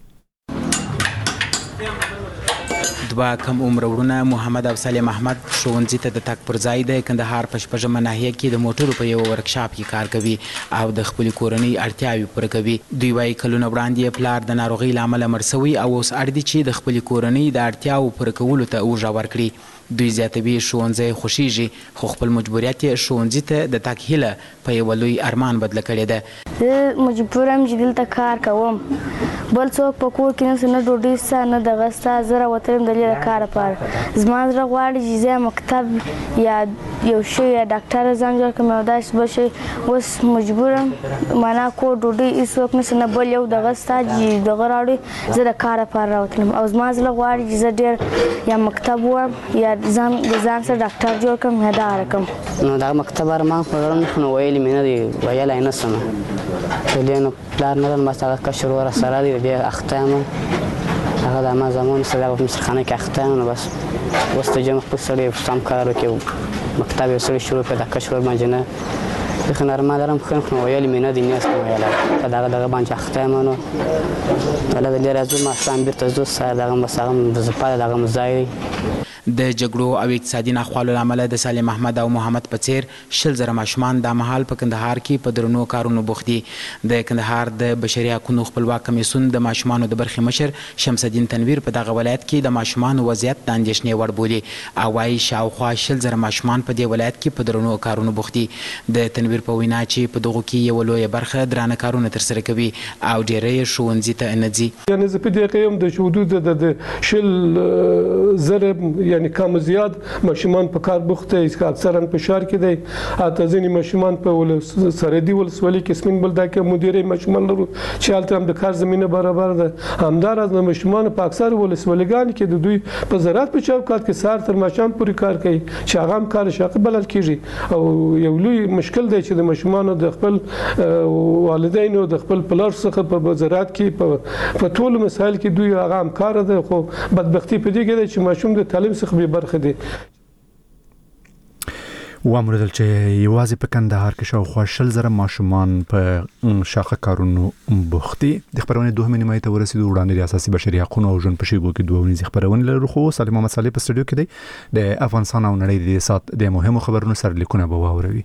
دوه کم عمر وروڼه محمد او سلیم احمد ښوونځي ته د تګ پر ځای د کندهار په شپږمه ناحیه کې د موټرو په یو ورکشاپ کې کار کوي او د خپلې کورنۍ اړتیاوې پوره کوي. دوی وایي کلونه وړاندې پلار د ناروغۍ له امله مړ شوی او اوس اړ دي چې د خپلې کورنۍ د اړتیاوو پوره کولو ته اوږه ورکړي. دوی زیاتوي ښوونځی خوښیږي خو خپل مجبوریت یې ښوونځي ته د تګ هیله په یوه لوی ارمان بدله کړې ده. زه مجبور یم چې دلته کار کوم، بل څوک په کور کې نشته، نه ډوډۍ شته نه دغه شته. زه راوتلم د دې کار لپاره. زما زړه غواړي چې زه مکتب یا یو شی یا ډاکټر ځان جوړ کړم او داسې بل شی. اوس مجبور یم معنا کور ډوډۍ هېڅوک نشته نه بل یو دغه شته چې دغه راوړي. زه د کار لپاره راوتلم او زما زړه غواړي چې زه ډېر یا مکتب ووایم یا ځان سره ډاکټر جوړ کړم یا دغه رقم. نو دغه مکتب ارمان خو لرم خو نو ویلي مې نه دي، ویلی نه شم. د دې نو پلار نه لرم، بس هغه کشر ور سره دی، د دې اخته یم. هغه د ما زمان سره په مصرخانه کې اخته یم. نو بس اوس ته جمع خپل سړی سم کار وکړي، مکتب یې سړی شروع کړ د کشر ور باندې نه خو نارمال لرم خو نو ویلي مې نه دي نه سم ویلی په دغه باندې اخته یم. نو الله دې راځو ما سم بیرته زو سره دغه مسام د زپاله دغه مزای د جګړو او اقتصادي ناخوالو لامل د صالح محمد او محمد په څیر 100,000 ماشومان د مهال په کندهار کې په درنو کارونو بوخت دي. د کندهار د بشري حقوقو خپلواک کمیسیون د ماشومانو د برخې مشر شمس الدین تنویر په دغه ولایت کې د ماشومانو وضعیت د اندېښنې وړ بولي او وايي شاوخوا 100,000 ماشومان په دې ولایت کې په درنو کارونو بوخت دي. د تنویر په وینا چې په دغه کې یو لوی برخه درانه کارونه ترسره کوي او ډېری ښوونځي ته نه ځي. یعنی زه په دې کې هم د حدود د 100,000 یعنی کم زیات ماشومان په کار بوخت دي، اکثرا په ښار کې دي. حتی ځینې ماشومان په سرحدي ولسوالۍ کې سپین بولدک کې مدیرې ماشومان لرو چې هلته هم د کار زمینه برابر ده. همداراز د ماشومانو په اکثر ولسوالۍ کې د دوی په زراعت په چوکاټ کې سهار تر ماښام پورې کار کوي چې هغه هم کار شاقه بلل کېږي او یو لوی مشکل دی چې د ماشومانو د خپل والدینو د خپل پلار څخه په زراعت کې په ټولو مسایل کې دوی هغه هم کار ده. خو بدبختی په دې کې ده چې ماشوم د تعلیم څخه بې برخه دي. وامردل چې یوازې په کندهار کې شاوخوا 100,000 ماشومان په شاخه کارونو بوخت دي. د خبرونه دوه نیمه ته ورسېدو وړاندې د اساسي بشري حقوقو او ژوند په شیبو کې دوه ونیزي خبرونه لرو. خو سالم محمد صالح په سټوډیو کې دی. د افغانستان او نړۍ د سات د مهمو خبرونو سره لیکونه به واوروي.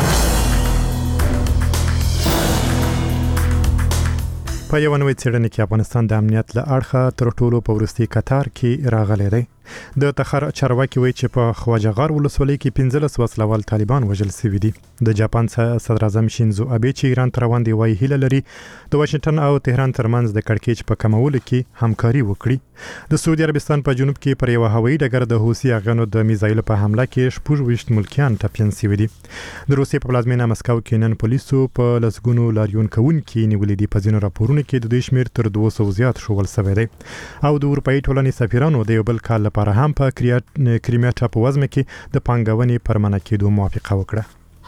په یو نوې څېړنه کې افغانستان د امنیت له اړخه تر ټولو په وروستي قطار کې راغلی دی. د تخار چارواکي وایي چې په خواجهغار ولسوالۍ کې 15 وسلوال طالبان وژل شوي دي. د جاپان صدر اعظم شینزو ابي چې ایران ته روان دی وایي هیله لري د واشنگټن او تهران ترمنځ د کړکېچ په کمولو کې همکاري وکړي. د سعودي عربستان په جنوب کې پر یو هوایي ډګر د حوثي اغانو د میزایلو په حمله کې 26 ملکیان ټپیان شوي دي. د روسیې په پلازمینه مسکو کې نن پولیسو په لسګونو لاریون کوونکي نیولې دي. په ځینو راپورونو کې د دې شمیر تر 200 زیات شول شوی دی. او د اروپאי ټولنې سفیرانو د یو بل کال لپاره هم په کریمیا ټاپووزمه کې د پانګونې پرمنه کېدو موافقه وکړه.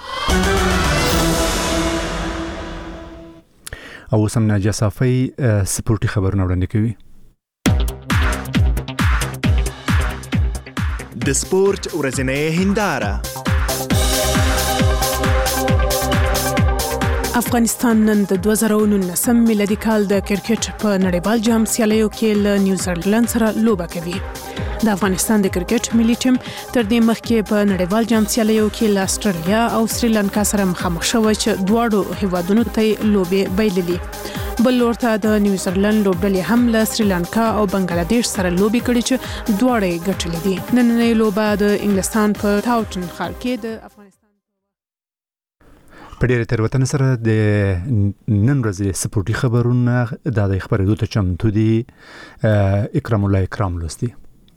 او سم ناجیه صافی سپورتي خبرونه وړاندې کوي. د سپورت ورځنۍ هنداره. افغانستان نن د 2019 میلادي کال د کرکټ په نړیوال جام سیالیو کې له نیوزیلند سره لوبه کوي. د افغانستان د کرکټ ملي ټیم تر دې مخکې په نړیوال جام سیالیو کې له استرالیا او سریلانکا سره مخامخ شوی چې دواړو هیوادونو ته لوبې بایللې. بل لورته د نیوزیلند لوبډلې هم له سریلانکا او بنگلاديش سره لوبې کړې چې دواړه یې ګټلې دي. نننۍ لوبه د انګلستان په ټاوټن ښار کې د افغانستان په ډېر تروتنه سره د نن ورځې سپورتي خبرونه د خبرېدو ته چمتو دي. اکرام الله اکرام لوستي.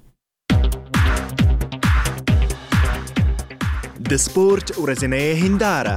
د سپورت ورځنۍ هنداره.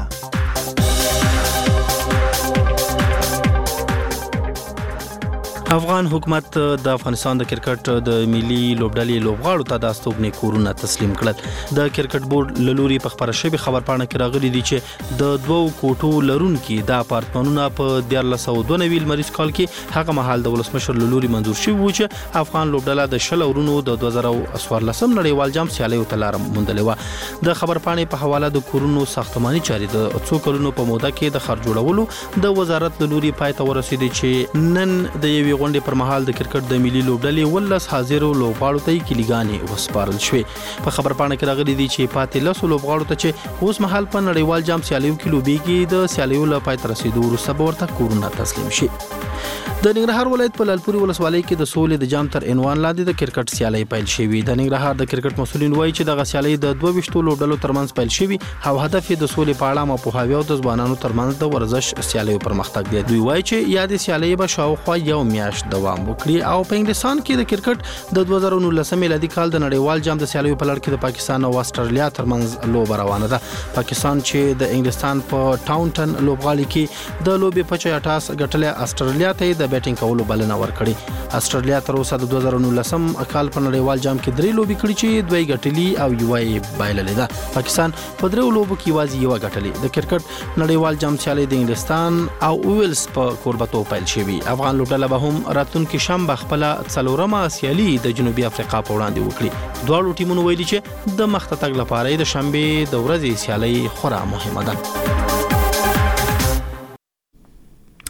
افغان حکومت د افغانستان د کرکټ د ملي لوبډلې لوبغاړو ته د استوګنې کورونه تسلیم کړل. د کرکټ بورډ لوري په خبره شوی خبرپاڼه کې راغلي دي چې د 2 کوټو لرونکي د اپارتمانونو په 1492 لمریز کال کې هغه مهال د ولسمشر لوري منظور شوی و چې افغان لوبډله د شل اورونو د 2014 نړیوال جام سیالیو ته لار موندلې و. د خبرپاڼې په حواله د کورونو ساختماني چارې د 2 کلونو په موده کې د خرج جوړولو د وزارت لوري پای ته ورسېدي چې نن د یوې غونډې پر مهال د کرکټ د ملي لوبډلې 18 حاضرو لوبغاړو ته کلیګانې وسپارل شوې. په خبرپاڼه کې راغلي دي چې پاتې 10 لوبغاړو ته چې اوس مهال په نړیوال جام سیالیو کې لوبېږي د سیالیو له پای ته رسیدو وروسته به ورته کورونه تسلیم شي. د ننګرهار ولایت په لالپوري ولسوالۍ کې د سولې د جام تر عنوان لاندې د کرکټ سیالي پیل شوې. د ننګرهار د کرکټ مسولین وایي چې دغه سیالي د 22 لوبډلو ترمنځ پیل شوې او هدف یې د سولې په اړه مپوهاوی او د ځوانانو ترمنځ د ورزش سیالیو پرمختګ دی. دوی وایي چې یادې سیالي به شاوخوا یو میاشت دوام وکړي او په انګلستان کې د کرکټ د 2019 میلادي کال د نړیوال جام د سیالیو په لړ کې د پاکستان او استرالیا ترمنځ لوبه روانه ده. پاکستان چې د انګلستان په ټاونټن لوبغالي کې د لوبې په 84 ګټلې استرالیا ته د بیټینګ کولو بلنه ورکړي. استرالیا تر اوسه د 2019 کال په نړیوال جام کې 3 لوبې کړې چې 2 ګټلې او یو یې بایللې ده. پاکستان په 3 لوبو کې یوازې یو ګټلې. د کرکټ نړیوال جام سیالي د انګلستان او ویلز په کوربتو پیل شوی. افغان لوبډله به هم راتلونکي شنبه خپل څلورمه سیالي د جنوبي افریقا په وړاندې وکړي. دواړو ټیمونو ویلي چې د مخته تګ لپاره د شنبه د ورځې سیالي خورا مهمه ده.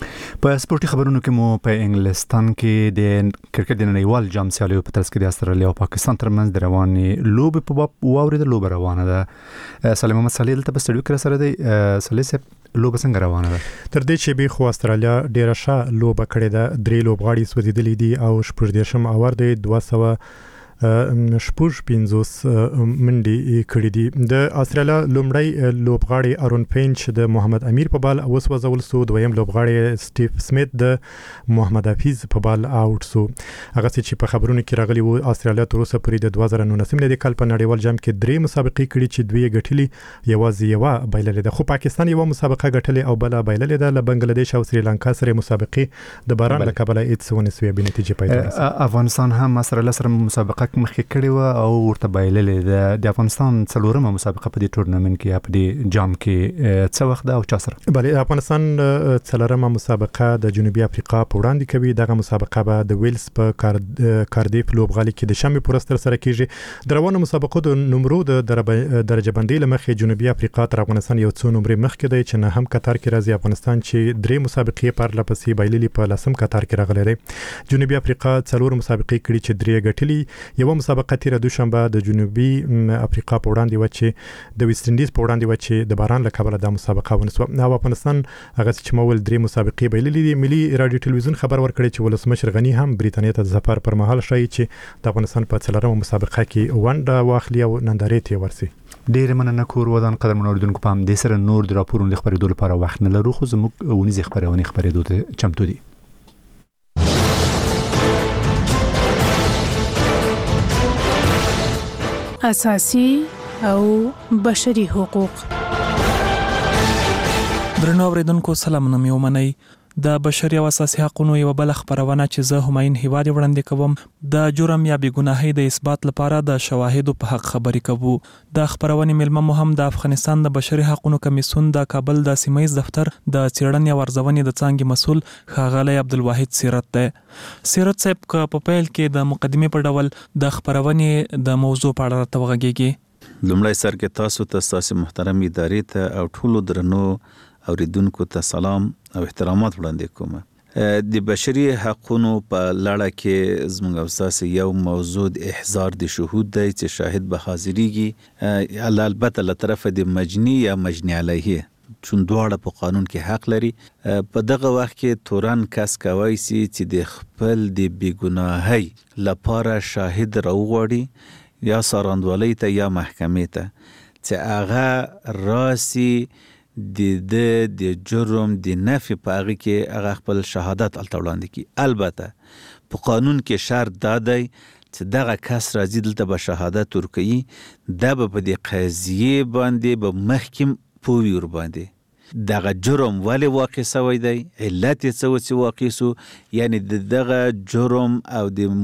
په سپورتي خبرونو کې مو په انګلستان کې د کرکټ د نړیوال جام سیالیو په ترڅ کې د استرالیا او پاکستان ترمنځ د روانې لوبې په باب واورید لوبه روانه ده. سلیم محمد صالح دلته په سټډیو کې سره دی. صالح صاحب لوبه څنګه روانه ده؟ تر دې چې به خو استرالیا ډیره ښه لوبه کړې ده. 3 لوبغاړي سوځېدلې دي او 14 اور دی 200 شپږ 50 منډي کړې دي. د استرالیا لومړی لوبغاړي ارون فینچ د محمد امیر په بال وسوځول سو. دویم لوبغاړي سټیف سمیت د محمد حفیظ په بال آوټ سو. هغه چې په خبرونو کې راغلی وو استرالیا تر اوسه پورې د 2019 میلادي کال په نړیوال جام کې 3 مسابقې کړې چې 2 غټلې یوازې یو بایللې ده. خو پاکستان یو مسابقه غټلې او بل بایللې ده. له بنگلاديش او سریلانکا سره مسابقې د باران له کبله هیڅ ونه سوې به نتیجه پاتې. افغانستان هم استرالیا سره مسابقه مخکې کړی و او ورته بایللې ده. د افغانستان څلورمه مسابقه په دې ټورنمنت کې یا په دې جام کې څه وخت ده او چا سره؟ بله افغانستان څلورمه مسابقه د جنوبي افریقا په وړاندې کوي. دغه مسابقه به د ویلز په کاردیف لوبغالي کې د شنبه پر ورځ سره کیږي. د روانو مسابقو د نمرو د درجه بندۍ لمخې جنوبي افریقا تر افغانستان یو څو نمرې مخکې دی چې نه هم قطر کې راځي. افغانستان چې 3 مسابقې پر لپسې بایللې په لسم قطر کې راغلی دی. جنوبي افریقا 4 مسابقې کړي چې 3 غټلې. یو مسابقه تیر دوشنبه د جنوبي افریقا په وړاندې و چې د ویسټ انډیز په وړاندې و چې د باران له کبله د مسابقه ونسو. نو افغانستان هغه چې مول 3 مسابقې بایللې دي. ملي رادیو ټلویزیون خبر ورکړی چې ولسمشر غنی هم بریتانیا ته د سفر پر مهال شایي چې د افغانستان په څلورمه مسابقه کې ونډه واخلي او نندارې ته ورسي. ډېر مننه کور ودان قدر منوردونکو په هم د سره نور د راپورونو د خبرېدو لپاره وخت نه لرو خو زموږ ونیز خبرېدو ته چمتو دي. اساسي او بشري حقوق. درنو اوریدونکو سلامونه مې ومنئ. د بشري او اساسي حقوقو یو بل خبرونه چې زه هماین هیواد وړاندې کوم د جرم یا بېګناهۍ د اثبات لپاره د شواهدو په حق خبرې کوو. د خبرونې ملمه مو هم د افغانستان د بشري حقوقو کمیسیون د کابل د سیمایي دفتر د څېړنې او ارزونې د څانګې مسؤل ښاغلی عبدالواحد سیرت دی. سیرت صاحب که په پیل کې د مقدمې په ډول د خبرونې د موضوع په اړه راته وغږیږي. لومړی سر کې تاسو ته ستاسو محترم ادارې ته او ټولو درنو اوریدونکو ته سلام او احترامات وړاندې کوم. د بشري حقوقو په لړ کې زموږ اساسي یو موضوع د احضار د شهود دی چې شاهد به حاضرېږي. البته له طرفه د مجني یا مجني علیه چون دواړه په قانون کې حق لري. په دغه وخت کې تورن کس کوي چې د خپل د بېګناهۍ لپاره شاهد راوغواړي یا ساراندوالۍ ته یا محکمې ته چې هغه راسي د جرم د نفي په هغه کې هغه خپل شهادت الته وړاندې کی. البته په قانون کې شرط دا دی چې دغه کس راځي دلته به شهادت ورکوي دا به په دې قضیې باندې به محکم پوي ور باندې دغه جرم ولی واقع شوی دی علت یې څه چې واقع سو یعنی دغه جرم او د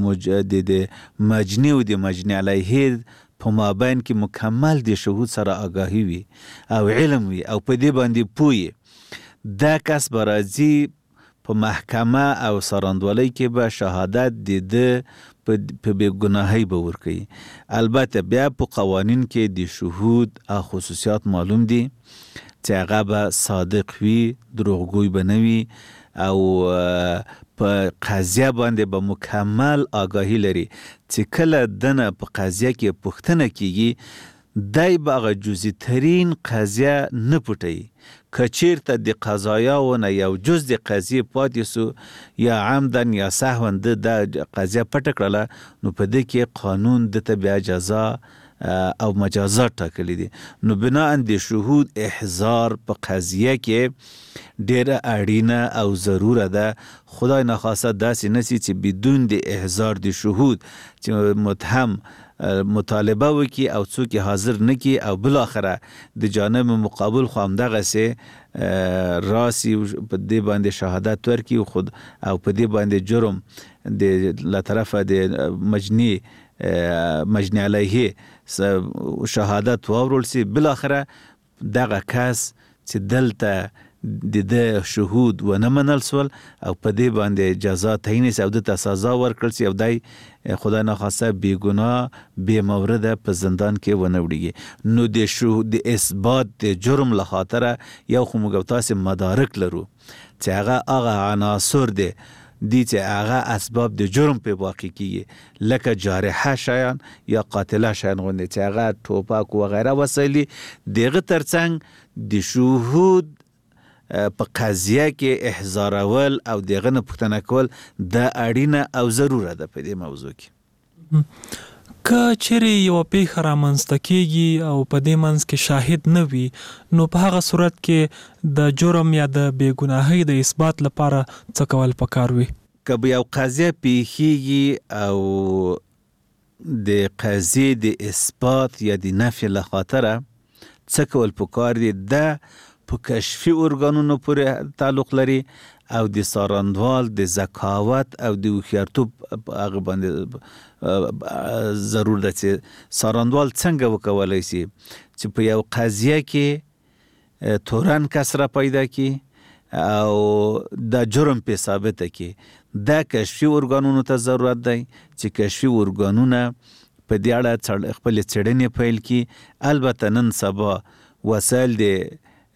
مجني او د مجني علیه په مابین کې مکمل د شهود سره آگاهی وي او علم وي او په دې باندې پوي دا کس به راځي په محکمه او سراندوالۍ کې به شهادت د په بېګناهۍ به ورکوي. البته بیا په قوانین کې د شهود او خصوصیات معلوم دي چې هغه به صادق وي دروغګوی به نه وي او په قضیه باندې به مکمل آگاهی لري چې کله دنه په قضیه کې پوښتنه کیږي دای به هغه جزئی ترین قضیه نه پټوي. که چیرته د قضایاونه یو جز د قضیې پاتې سو یا عمدن یا سهوا د قضیه پټه کړله نو په دې کې قانون دته بیا جزا او مجازات ټاکلي دي. نو بنا د شهود احضار په قضیه کې ډیره اړینه او ضروره ده. خدای نخواسته داسې نسی چې بدون د احضار د شهود چې متهم مطالبه وکي او څوک حاضر نکي او بل اخره د جانب مقابل خو هم دغه سه راسي په دې باندې شهادت ورکي خود او په دې باندې جرم د له طرفه د مجني علیه شهادت واورول سي بل اخره دغه کس چې دلته د شهود ونه منل سول او په دې باندې جزا تعین شي او د سزا ورکړل شي او دای خدای نه خاصه بی ګناه بی مورد په زندان کې ونه وړي. نو د شهود د اثبات د جرم له خاطر یو خو موږ تاسو مدارک لرو چې هغه عناصر دي چې هغه اسباب د جرم په واقع کیږي لکه جارحه شیان یا قاتله شیان غوندي چې هغه ټوپک و غیره وسایلی دغه ترڅنګ د شهود په قضیه کې احضارول او دغه نه پوښتنه کول د اړینه او ضروره ده په دې موضوع کې. که چیرې یو پیښه رامنځته کیږي او په دې منځ کې شاهد نه وي نو په هغه صورت کې د جرم یا د بېګناهۍ د اثبات لپاره څه کول پکار وي؟ که یو قضیه پیښیږي او د قضیې د اثبات یا د نفي له خاطره څه کول پکار دي د په کشفي ارګانونو پورې تعلق لري او د سارندوال د ذکاوت او د هوښیارتوب هغه باندې ضرور ده چې سارندوال څنګه وکولای شي چې په یو قضیه کې تورن کس را پیدا کی او د جرم په ثابته کی د کشفي ارګانونو ته ضرورت دی چې کشفي ارګانونه په دې اړه خپل څېړنې پیل کی. البته نن سبا وسایل د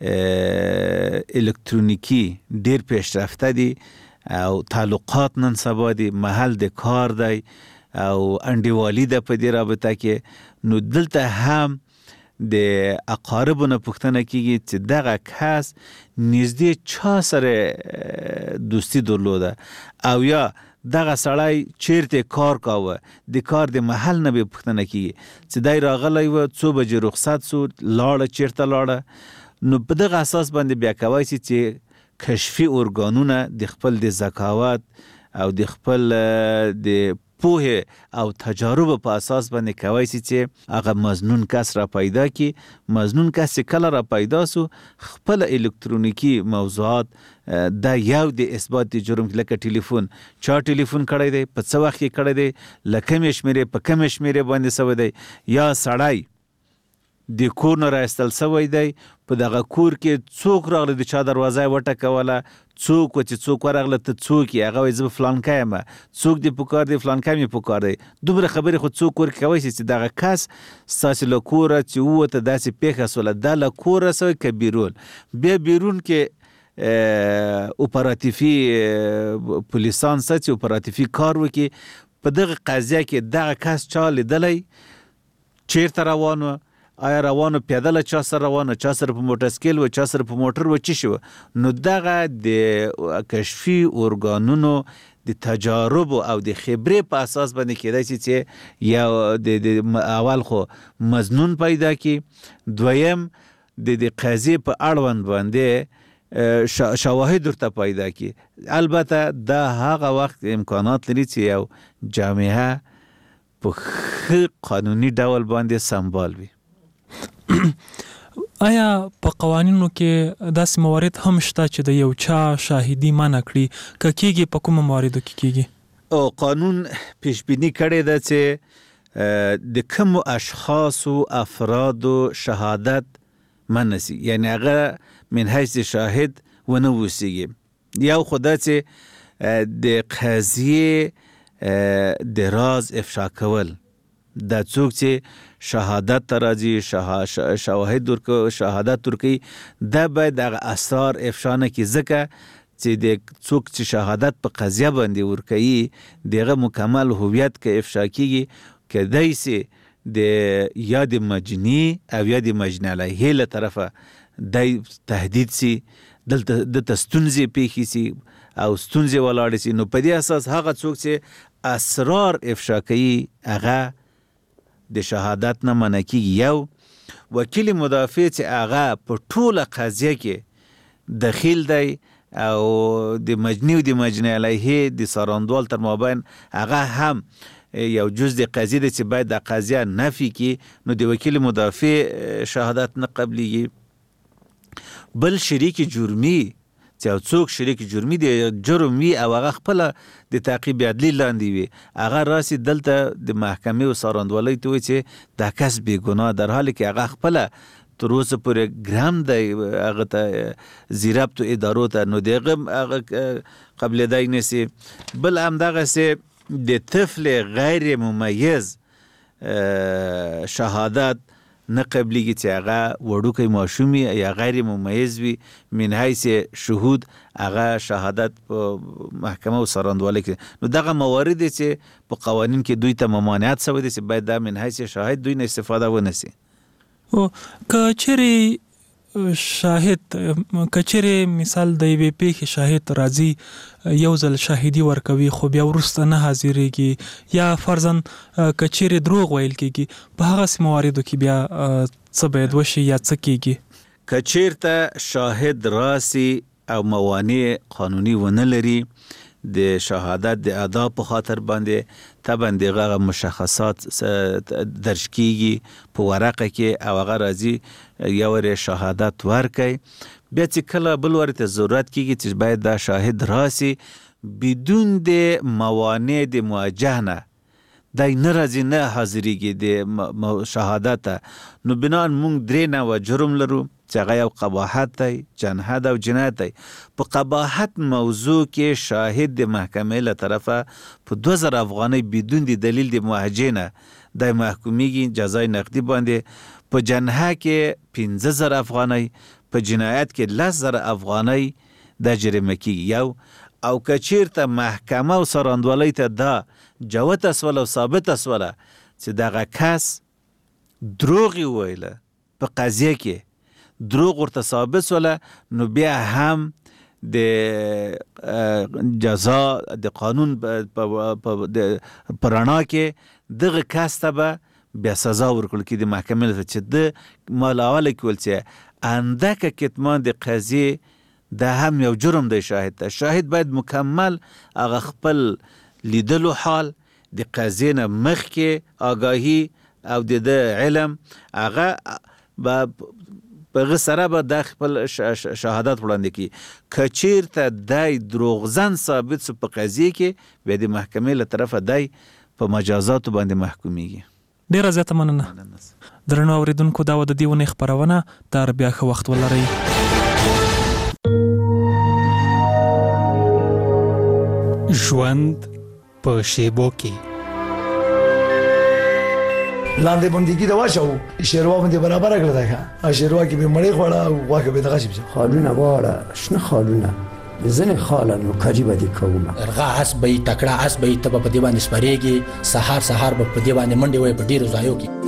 الکترونیکی ډیر پیشرفته دي او تعلقات نن سبا دي محل د کار دی او انډیوالي ده په دې رابطه کې. نو دلته هم د اقاربونو پوښتنه کیږي چې دغه کس نږدې چا سره دوستی درلوده او یا دغه سړی چیرته کار کاوه د کار د محل نه به پوښتنه کیږي چې دای راغلی و څو بجې رخصت سو لاړه چیرته لاړه. نو په دغه اساس باندې بیا کوي چې کشفي ارګانونه د خپل د ذکاوت او د خپل د پوهه او تجارب په اساس باندې کوي چې هغه مظنون کس را پیدا کی. مظنون کس کله را پیدا سو خپل الکترونیکی موضوعات دا یو د اثبات د جرم لکه ټلیفون چا ټلیفون کړی دی په څه وخت کې کړی دی لکه مشمره په کوم مشمره باندې سوی دی یا سړی د کور نه راستل سوی دی په دغه کور کې څوک راغلی د چا دروازه وټکوله څوک چې څوک ورغله ته څوک یې هغه وایي زه فلانکی یم څوک دې پکار دی فلانکی مې پکار دی. دومره خبرې خو څوک ورکوی شي چې دغه کس ستاسې له کوره چې ووته داسې پیښه سوله دا له کوره سوی که بیرون بیا بیرون کې اپراتیفي پولیسان چې اپراتیفي کار وکړي په دغه قضیه کې دغه کس چا لیدلی چیرته روان و آیا روانو پیاده چا سره روانو چا سره په موټرسکیل و چا سره په موټر و چی شو. نو دغه د کشفي ارګانونو د تجارب او د خبرې په اساس باندې کېدای شي چې یا د اول خو مظنون پیدا کی دویم د قضیې په اړوند باندې شواهد ورته پیدا کی. البته دا هغه وخت امکانات لري چې یو جامعه په قانوني ډول باندې سمبال وي. آیا په قوانینو کې داسې موارد هم شته چې د یو چا شاهدي منع کړي که کېږي په کومو مواردو کې کېږي؟ او قانون پیشبینی کړی ده چې د کومو اشخاصو افرادو شهادت منع سي یعنی هغه من حیث شاهد ونه وسیږي. یو خو دا چې د قضیې د راز افشا کول دا څوک چې شهادت ته راځي شهادت ورکوي دا باید هغه اسرار افشا نه کړي ځکه چې د څوک چې شهادت په قضیه باندې ورکوي دغه مکمل هویت که افشا کیږي کېدای سي د یا د مجني او یا د مجني علیه له طرفه د تهدید سي دلته د ستونزې پیښې سي او ستونزې ولاړې سي. نو په دې اساس هغه څوک چې اسرار افشا کوي هغه د شهادت نه منع کیږي. یو وکیل مدافع چې هغه په ټوله قضیه کې دخیل دی او د مجني او د مجني علیه د سارندوال تر مابین هغه هم یو جز د قضیه دی چې باید د قضیه نفي کی نو د وکیل مدافع شهادت نه قبلیږي. بل شریک جرمی چې څوک شریک جرمی دی جرم وي او هغه خپل د تعقیب عدلی لاندې وي هغه راسي دلته د محکمې او سارندوالۍ ته وي چې دا کس بې ګناه در حالی کې هغه خپل تر اوسه پورې ګرام دی هغه ته زیرابطو ادارو ته نو دغه هغه قبلېدای نسی. بل همدغسې د طفل غیر ممیز شهادت نه قبلېږي چې هغه وړوکی ماشوم یا غیر ممیز وي من حیث شهود هغه شهادت په محکمه او څارندوالۍ کې. نو دغه موارد چې په قوانین کې دوی ته ممانعت شوی دی چې باید دا من حیث شاهد دوی نه استفاده ونسی. او کچری شاهد کچری مثال د یوې پیښې شاهد راځي یو ځل شاهدي ورکوي خو بیا وروسته نه حاضرېږي یا فرضاً کچری دروغ ویل کېږي په هغه مواردو کې بیا څه باید وشي یا څه کېږي؟ کچیرته شاهد راسي او موانع قانوني ونه لري د شهادت د ادا په خاطر باندې طبعا دغه مشخصات درج کیږي په ورقه کې او هغه راځي یو ور شهادت ورکي بیا چې کله بل ورته ضرورت کیږي چې باید دا شاهد راسي بدون د موانع د مواجهه نه دای نه راځي نه حاضرېږي د شهادت. نو بنان مونږ درې نوع جرم لرو چې هغه یو قباحت دی، جنحت او جنایت دی. په قباحت موضوع کې شاهد د محکمې له طرفه په 2000 افغانۍ بدون د دلیل د محاجې نه د محکومیږي جزای نقدي باندې. په جنحه کې 15000 افغانۍ، په جنایت کې 10000 افغانۍ د جریمه کیږي یو. او کچیرته محکمه او څارندوالۍ ته دا جوت اسوله او ثابت اسوله چې دغه کس دروغ ویله په قضیه کې دروغ ورته ثابت سوله نو بیا هم د جزا د قانون په رڼا کې دغه کس ته به بیا سزا ورکړل کېږي د محکمې ته چې د مالاوله کول چې اندکه کتمان د قضیې دا هم یو جرم دی. شاهد باید مکمل هغه خپل لیدلو حال د قضیې نه مخکې آگاهی او د علم هغه په سره به د خپل شهادت وړاندې کړي. کچیرته دای دروغزن ثابت سو په قضیې کې بیا د محکمې له طرفه دای په مجازاتو باندې محکومیږي. ډیره زیاته مننه. درنو اوریدونکو دا و د دې ونې خپرونه تر بیا ښه وخت ولرئ. ژوند په شیبو کې لاندې بندګي دا واچو شیروا باندې برابر کړل دا شیروا کې به مړی خوړه او واکه به دغه شي خالونه واړه شنه خالونه ځنه خالانو کاجی باندې کوم ارغا اس به تکړه اس به تب په دی باندې سپریږي سحر به په دی باندې منډي وای په ډیرو ځایو کې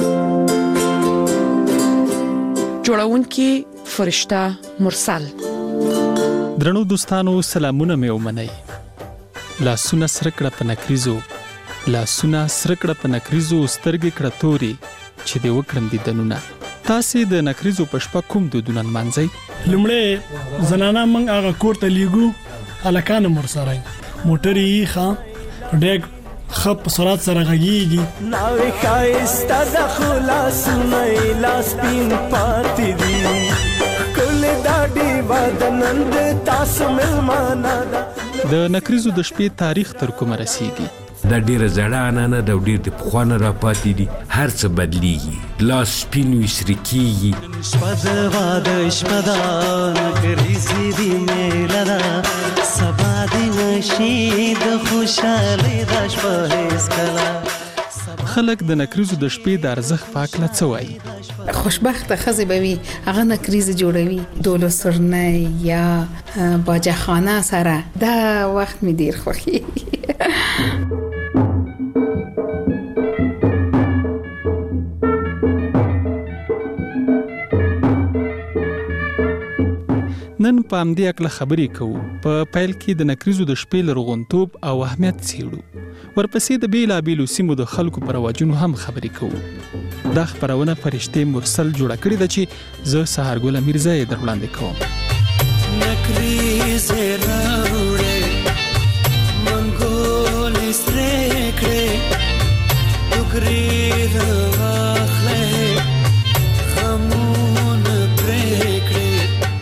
جوړون کې فرشتہ مرسل. درنو دوستانو سلامونه مې ومنئ. لاسونه سره کړه په نکریزو لاسونه سره کړه په نکریزو سترګې کړه توري چې دې وکړم دیدنونه. تاسې د نکریزو په شپه کوم دودونه نمانځئ؟ لومړی زنانه موږ هغه کور ته لیږو هلکان مور سره موټر یې ښه ډېر ښه په سرعت سره غږیږي ناوې ښایسته د خلاصونه یې لاس سپین پاتې دي ښکلې دا ډېوه د نن د تاسو مېلمانه ده. د نکریزو د شپې تاریخ تر کومه رسیږي؟ دا ډیره زړه عنعنه ده او ډیر د پخوانه راپاتې دي. هر څه بدلیږي، لاس سپین ویسرې کېږي. شپه د واده شپه ده نکریزې دې میله ده سبا دې نشي د خوشحالۍ دا شپه هېڅکله. خلک د نکریزو د شپې د ارزښت په هکله څه وایي؟ خوشبخته ښځې به وي هغه نکریزې جوړوي دولو سرنۍ یا باجه خانه سره. دا وخت مې ډېر خوښي. نن په همدې اکله خبرې کوو. په پیل کې د نکریزو د شپې لرغونتوب او اهمیت څیړو. ورپسې د بیلابیلو سیمو د خلکو پر رواجونو هم خبرې کوو. دا خبرونه فرشتې مرسل جوړه کړې ده چې زه سهارګل میرزا یې در وړاندې کوم. نکریزې راوړې منګول سترې کړې ټوکرې راواخلې خمون پرې کړې.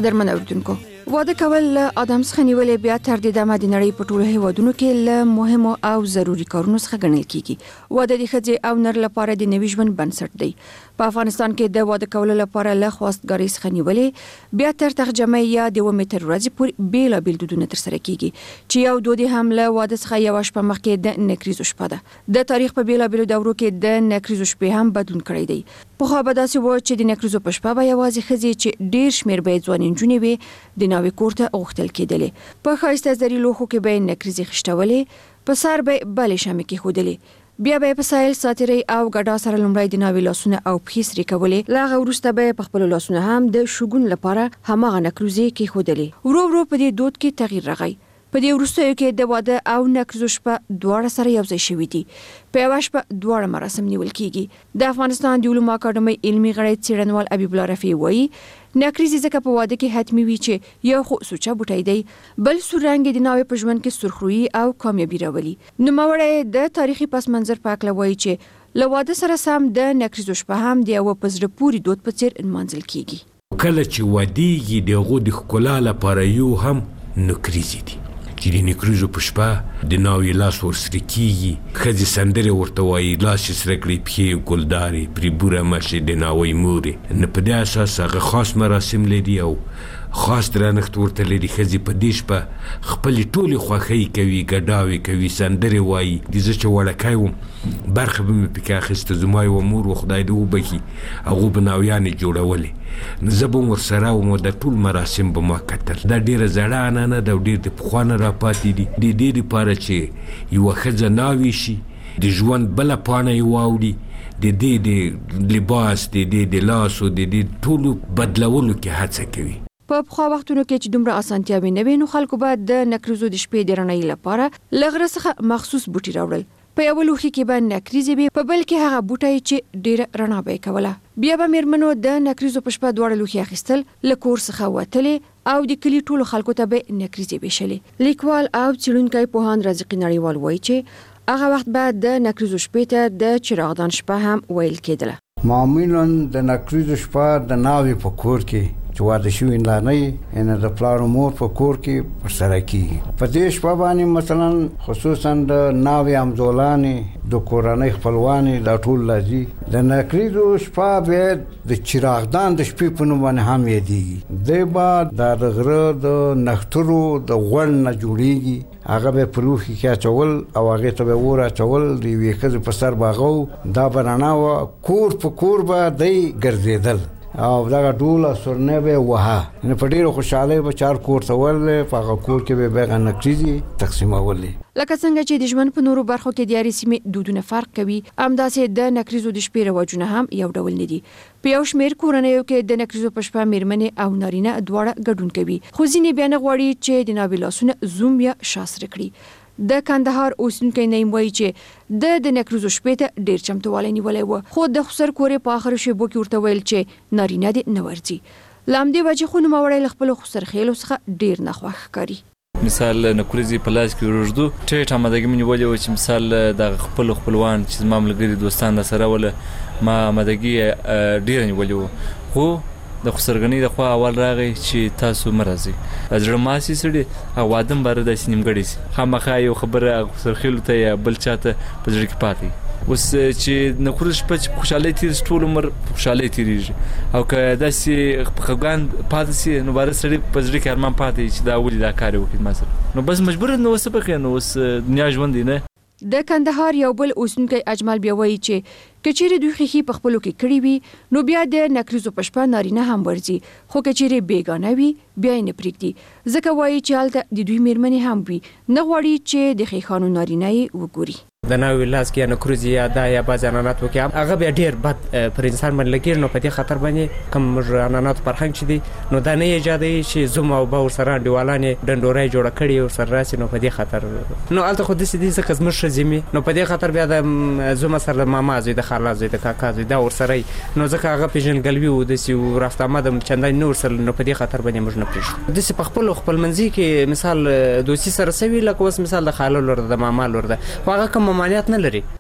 قدرمن اوریدونکو واده کول له ادم څخه نیولې بیا تر دې دمه د نړۍ په ټولو هیوادونو کې له مهمو او ضروري کارونو څخه ګڼل کیږي. واده د ښځې او نر لپاره د نوي ژوند بنسټ دی. په افغانستان کې د واده کولو لپاره له خواستګارۍ څخه نیولې بیا تر ترجمه یا د 1 متر ورځې پورې بیلابیل دودونه ترسره کیږي چې یو دود هم له واده څخه یو شپه مخکې د نکریزو شپه ده. د تاریخ په بیلابیلو دورو کې د نکریزو شپې هم بدلون کړی دی. په خو به داسې و چې د نکریزو په شپه به یوازې ښځې چې ډیر شمیر به ځوانې نجونې وي د ناوې کور ته غوښتل کېدلې. په ښایسته زري لوښو کې به نکریزې خښتولې، په سر به بلې شمعې کېښودلې، بیا به په سایل ساتیرۍ او ګډا سره لومړی د ناوې لاسونه او پښې سرې کولې. له هغه وروسته به په خپلو لاسونه هم د شګون لپاره هماغه نکریزې کېښودلې. ورو ورو په دې دود کې تغییر راغی. په دې وروستیو کې د واده او نکریزو شپه دواړه سره یوځای شوي دي. په یوه شپه دواړه مراسم نیول کېږي. د افغانستان د علومو اکاډمۍ علمي غړی څېړنوال حبیب الله رفیعي وایي نکریزې ځکه په واده کې حتمي وي چې یو خو سوچه بوټی دی، بل سور رنګ د ناوې په ژوند کې سرخرویي او کامیابي راولي. نوموړی د تاریخي پس منظر په هکله وایي چې له واده سره سم د نکریزو شپه هم د یوه په زړه پورې دود په څېر نمانځل کېږي. کله چې وادېږي د هغو د ښکلا لپاره یو هم نکریزې دي چې د نکریزو په شپه د ناوې لاس ورسره کېږي، ښځې سندرې ورته وایي، لاس یې سره کړي، پښې یې ګلدارې، پرې بوره مشې د ناوې مورې. نو په دې اساس هغه خاص مراسم لري او خاص درنښت ورته لري. ښځې په دې شپه خپلې ټولې خوښۍ کوي، ګډاوې کوي، سندرې وایي. د زه چې وړکی وم برخه به مې پکې اخیسته، زما یوه مور و خدای دې وبخي هغو به ناویانې جوړولې، نو زه به ورسره وم او د ټول مراسم به ما کتل. دا ډېره زړه عنعنه ده او ډېر د پخوا نه راپاتې دي. د دې دپاره چې یوه ښځه ناوې شي، د ژوند بله پاڼه یې واوړي، د دې د لباس د دې د لاسو د دې ټولو بدلولو کې هڅه کوي. په پخوا وختونو کې چې دومره اسانتیاوې نه وې نو خلکو به د نکریزو د شپې د رڼایي لپاره له غره څخه مخصوص بوټي راوړل. په یوه لوښي کې به نکریزې وي، په بل کې هغه بوټی چې ډېره رڼا به یې کوله. بیا به میرمنو د نکریزو په شپه دواړه لوښي اخیستل، له کور څخه وتلې او د کلي ټولو خلکو ته به نکریزې ویشلې. لیکوال او څېړونکی پوهاند رازقي نړیوال وایي چې هغه وخت به د نکریزو شپې ته د چراغدان شپه هم ویل کېدله. معمولا د نکریزو شپه د ناوې په کور کې چې واده شوي نانۍ یعنې د پلار او مور په کور کې ترسره کېږي. په دې شپه باندې مثلا خصوصا د ناوې همزولانې، د کورنۍ خپلوانې دا ټول راځي. د نکریزو شپه بیا د چراغدان د شپې په نوم باندې هم یادېږي. دی به د غره د نښترو د غوړ نه جوړېږي، هغه به په لوښي کې اچول او هغې ته به اور اچول، د یوې ښځې په سر به هغه دا به رڼا وه، کور په کور به دی ګرځېدل او دغه ډول سرنه به وها. نو په ډیره خوشاله به چار کور ته ورلې، په هغه کور کې به بیغه نکریزې تقسیمولې. لکه څنګه چې د ژوند په نورو برخو کې د هرې سیمې دودونه فرق کوي، همداسې د نکریزو د شپې رواجونه هم یو ډول نه دي. په یو شمېر کورنیو کې د نکریزو په شپه میرمنې او نارینه دواړه ګډون کوي، خو ځینې بیا نه غواړي چې د ناوې لاسونه زوم یا شاسره کړي. د کندهار اوسیدونکی نعیم وایي چې د نکریزو شپې ته ډېر چمتووالی نیولی و، خو د خسر کورې په آخرو شېبو کې ورته ویل چې نارینه دې نه ورځي. له همدې وجې خو نوموړی له خپلو خسرخیلو څخه ډېر ناخوښ ښکاري. مثال نکریزې په لاس کې ورږدو ټیټ آمادګي مې نیولې وه چې مثال دغه خپلو خپلوان چې زما ملګري دوستان راسره وله ما آمادګي ډېره نیولې وه، خو د خسرګنۍ د خوا اول راغی چې تاسو مه راځئ، زړه ماسي سړي او واده هم باره داسې نیمګړی سي، خامخا یو خبره خسرخیلو ته یا بل چا ته په زړه کې پاتې. اوس چې نکریزو شپه چې په خوشحالۍ تېر شي ټول عمر په خوشحالۍ تېرېږي، او که داسې په خفګان پاتې سي نو باره سړي په زړه کې ارمان پاتې چې دا ولې دا کار یې وکړي ما سره، نو بس مجبور نو اوس څه پکې، نو اوس دنیا ژوند دی نه. د کندهار یو بل اوسیدونکی اجمل بیا وایي چې که چیرې دوی ښیښې په خپلو کې کړي وي نو بیا د نکریزو په شپه نارینه هم ورځي، خو که چیرې بیګانه وي بیا یې نه پرېږدي، ځکه وایي چې هلته د دوی میرمنې هم وي، نه غواړي چې د ښیښانو نارینه یې وګوري. د ناوې لاس کې یا نکریزې یا دا یا بعضې عنعنات وکړي هغه بیا ډېر بد پر انسان باندې لګېږي. نو په دې خاطر باندې کوم موږ عنعناتو فرهنګ چې دی نو دا نه ایجادوي چې زوم او به ورسره انډیوالانې ډنډورۍ جوړه کړي ورسره راسي، نو په دې خاطر نو هلته خو داسې دي ځکه زموږ ښځې مې نو په دې خاطر بیا د زوم سره د ماما زوی، د خالا زوی، د کاکا زوی دا ورسره نو ځکه هغه پېژندګلوي و داسې رفت آمد چندانې نه ورسره، نو په دې خاطر باندې موږ نه پرېږدو. داسې په خپلمنځي کې مثال دوستي سره سوي، لکه اوس مثال د خاله لور ده، د ماما لور ده، خو هغه کوم ممانعت نه لري.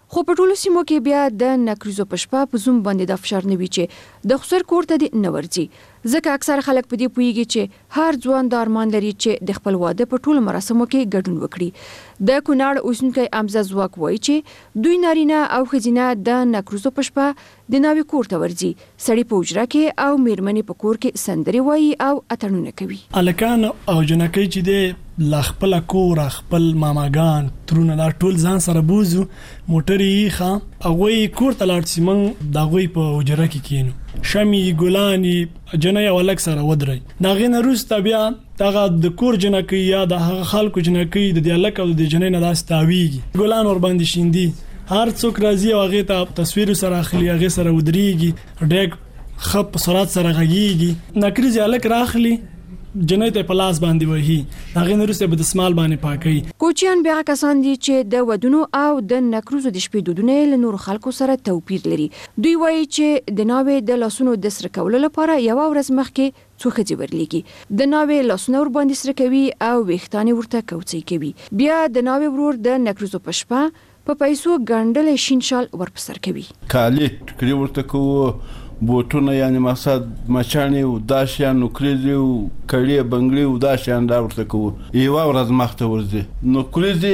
خو په ټولو سیمو کې بیا د نکریزو په شپه په زوم باندې د فشار نه وی چې د خسر کور ته نه ورځي، ځکه اکثر خلک په دې پوهیږي چې هر ځوان د ارمان لري چې د خپل واده په ټولو مراسمو کې ګډون وکړي. د کونړ اوسنکی امزه ځواک وایي چې دوی نارینه او ښځینه د نکریزو په شپه د ناوې کور ته ورځي، سړی په حجره کې او میرمنې په کور کې سندرې وایي او اتڼونه کوي. الکان او جنکۍ چې د لا خپل کور خپل ماماګان ترونه دا ټول ځان سره بوزو موټرې ښه هغوی کور ته لاړ شي، موږ د هغوی په حجره کې کینو، شمي ګلانې جنۍ او هلک سره ودرئ. د هغې نه وروسته بیا دغه د کور جنکۍ یا د هغه خلکو جنکۍ د دې هلک او د جنۍ نه داسې تاویږي، ګلان ورباندې شیندي، هر څوک راځي او هغې ته تصویر سره اخلي، هغې سره ودرېږي، ډېک ښه په سرعت سره غږېږي، نکریز هلک راخلي جنۍ ته په لاس باندې وهي، هغې نه وروسته به دسمال باندې پاکوي. کوچیان بیا کسان دي چې د ودونو او د نکریزو د شپې دودونه له نورو خلکو سره توپیر لري. دوی وایي چې د ناوې د لاسونو د سره کولو لپاره یوه ورځ مخکې څو ښځې ورلیږي، د ناوې لاسونه ورباندې سره کوي او ویښتان ورته کوڅۍ کوي، بیا د ناوې ورور د نکریزو په شپه په پیسو ګنډل شین شال ورپسر کوي. کالي ټکري ورته کوو، بوټونه یعنی مقصد مچانې او داشیان او کریزي او کړي بنگړي او داشیان دا ورته کوو. یوه ورځ مخته ورځي نو کریزي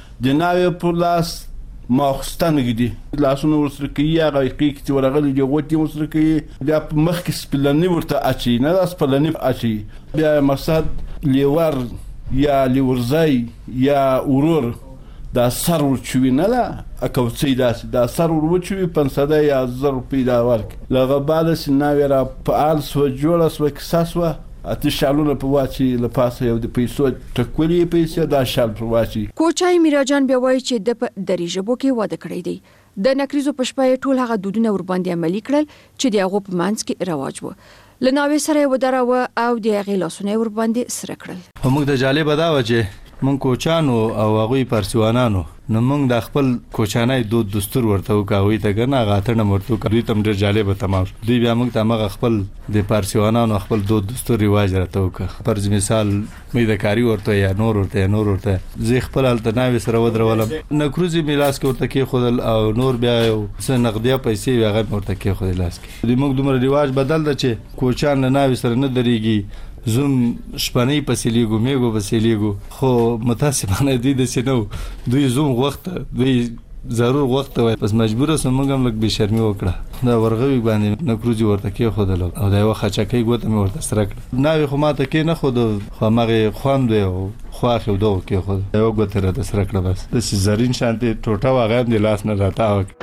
د ناوې په لاس ماخستان گیدی لاسونه ورسره کوي، هغه حقیقي چې ورغلي دی غوټي ورسره کوي، بیا مخکې سپلنی ورته اچي، نه دا سپلنی اچي، بیا مقصد لیور یا لیورزای یا ورور دا سر ورچوي، نه لا اکوڅي دا سر ورچوي 500 یا 1000 روپۍ دا ورک لغه بعد سناوي را فعال سو جوړه سو کساس و اته شالونه په واچي لپاسه یو د پیسو ټکولې پیسې دا شال په واچي. کوچای میراجان بیا وایي چې د دریژبو کې واده کړی دی، د نکریزو په شپه ټول هغه دودونه ور باندې عملي کړل چې د هغه په منځ کې رواج و، لناوي سره ودراوه او د هغه لاسونه ور باندې سره کړل. موږ د جالب دا و چې مونږ کوچانو او هغوی پارسیوانانو نو مونږ د خپل کوچانای دود دستور ورته وکاوي ته کنه غاټنه مرتو کوي تم ډیر جالب تمام دوی بیا موږ ته مغه خپل د پارسیوانانو خپل دود دستور رواج راته وکړه. پر مثال مې د کاری ورته یا نور ورته زی خپل التناوي سره ودرولم نکروزي میلاس کې ورته کې خودل او نور بیا څه نقديه پیسې هغه ورته کې خودل لاس کې د موږ دومره رواج بدل د چې کوچان نه ناوي سره نه دريږي زوم شپنی پسلیګو میګو پسلیګو خو متاسفانه دي د سينو دوی زوم وخت دوی ضرور وخت وای پس مجبور سم موږ هم لک به شرمي وکړه دا ورغوي باندې نکروزي ورته کې خودل او دا وخت چکه ګوته مې ورته سره کړ ناوي خو ماته کې نه خود خو مغه خوند او خواخ یو دوه کې خود یو ګوته را سره کړ بس د زرین شانتي ټوټه واغې د لاس نه راته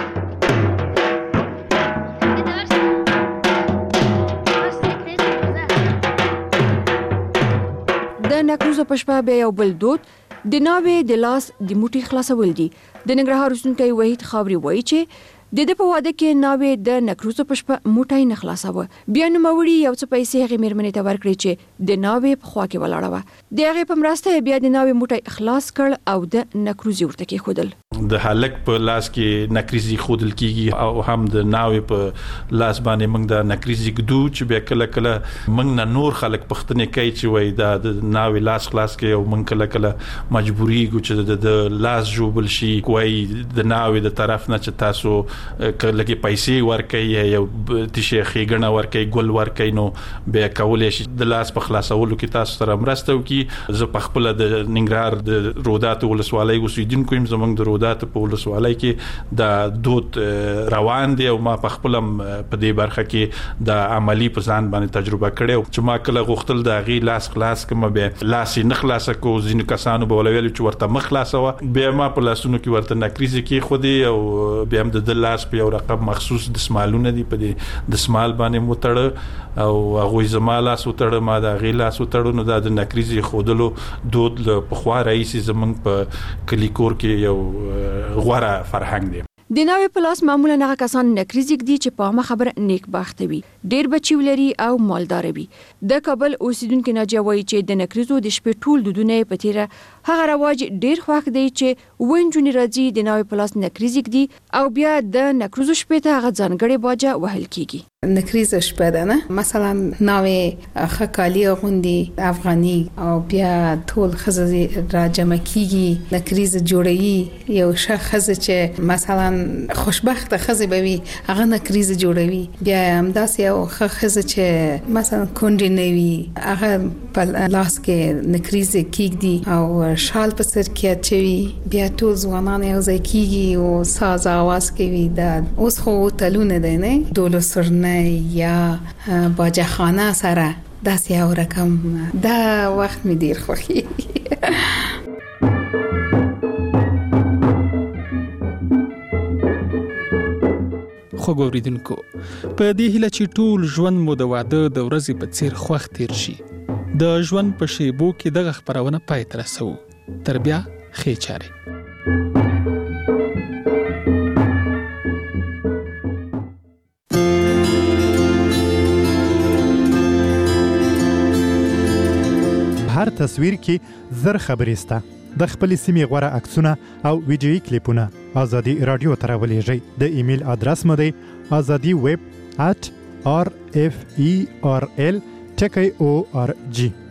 نکروزو په شپه بیا یو بل دود د ناوې د لاس د موټي خلاصول دي. د ننګرهار اوسنکی وحید خاوري وایي چې د په واده کې ناوې د نکروزو په شپه موټي نه خلاصاوه، بیا نوموړي یو څه پیسې هغې میرمنې ته ورکړي چې د ناوې په خوا کې ولاړه وه، د هغې په مرسته بیا د ناوې موټی خلاص کړ او د نکروزي ورته کېښودل. د هلک په لاس کې نکریزي خودل کیږي او هم د ناوې په لاس باندې موږ د نکریزي ګدو چې بیا کله کله موږ نه نور خلک پښتنه کوي چې وای د ناوې لاس خلاص کوي او موږ کله کله مجبوري ګو چې د لاس جوبل شي کوی د ناوې د طرف نه چې تاسو کله کې پیسې ورکړي یو تشه خېګنه ورکړي ګل ورکړي نو بیا کولای شي د لاس په خلاصولو کې تاسو سره مرسته وکړي. زه په خپل د ننګرهار د رودات ولسوالۍ اوسیدونکو یم، زموږ د رودات په ولسوالۍ کې د دود روان دي او ما په خپل په دې برخه کې د عملی په ځان باندې تجربه کړې چې ما کله غوښتل د غي لاس خلاص کوم به لاس نه خلاص کو ځینو کسانو به ولویل چې ورته مخ خلاصوه بیا ما په لاسونو کې ورته نکریزي کې خودي او بیا هم د لاس په یو رقم مخصوص د سمالونه دي په دې د سمال باندې متړ او هغه زما لاس وتړ ما د غي لاس وتړ نو د نکریزي خودلو دود په خوا رئیس زمنګ په کلیکور کې یو غوړه فرهنګ دی. د ناوې پلاس معمولا هغه کسان نکریزیک دي چې په ما خبره نیک بخت وي، ډیر بچي ولري او مالدار وي. د کابل اوسیدونکو ناجیه وایي چې د نکریزو د شپې ټول دودونه په تیره هغه رواج ډیر خوښ دی چې ونجونی راځي د ناوې پلاس نکریزیک دي او بیا د نکریزو شپې ته هغه ځانګړي باجه وهل کیږي. نکریز شپه ده نه، مثلا ناوې خکالی غوندي افغاني او بیا ټول خزه را جمع کیږي، نکریز جوړوي. یو شخص چې مثلا خوشبخت خزه بوي هغه نکریز جوړوي، بیا همداسې یو خزه چې مثلا کونډې نوي هغه په لاس کې نکریز کیږي او شال په سر کې اچوي، بیا ټول ځوانان یو ځای کیږي او ساز आवाज کوي. دا اوس خو تلونه ده نه، دولو سرنه یا باجه خانه سره داسې یو رقم دا وخت می ډیر خوښي. خو ګوریدونکو په دې هیله چې ټول ژوند مو د واده د ورځې په څیر خوښ تیر شي، د ژوند په شیبو کې دغه خبرونه پای ته رسو. تر بیا ښې چارې. هر تصویر کې زر خبرې سته. د خپل سیمې غوړه عکسونه او ویډیويي کلیپونه ازادي رادیو ته راولېږئ. د ایمیل ادرس مو دی azadiweb@rferl.org.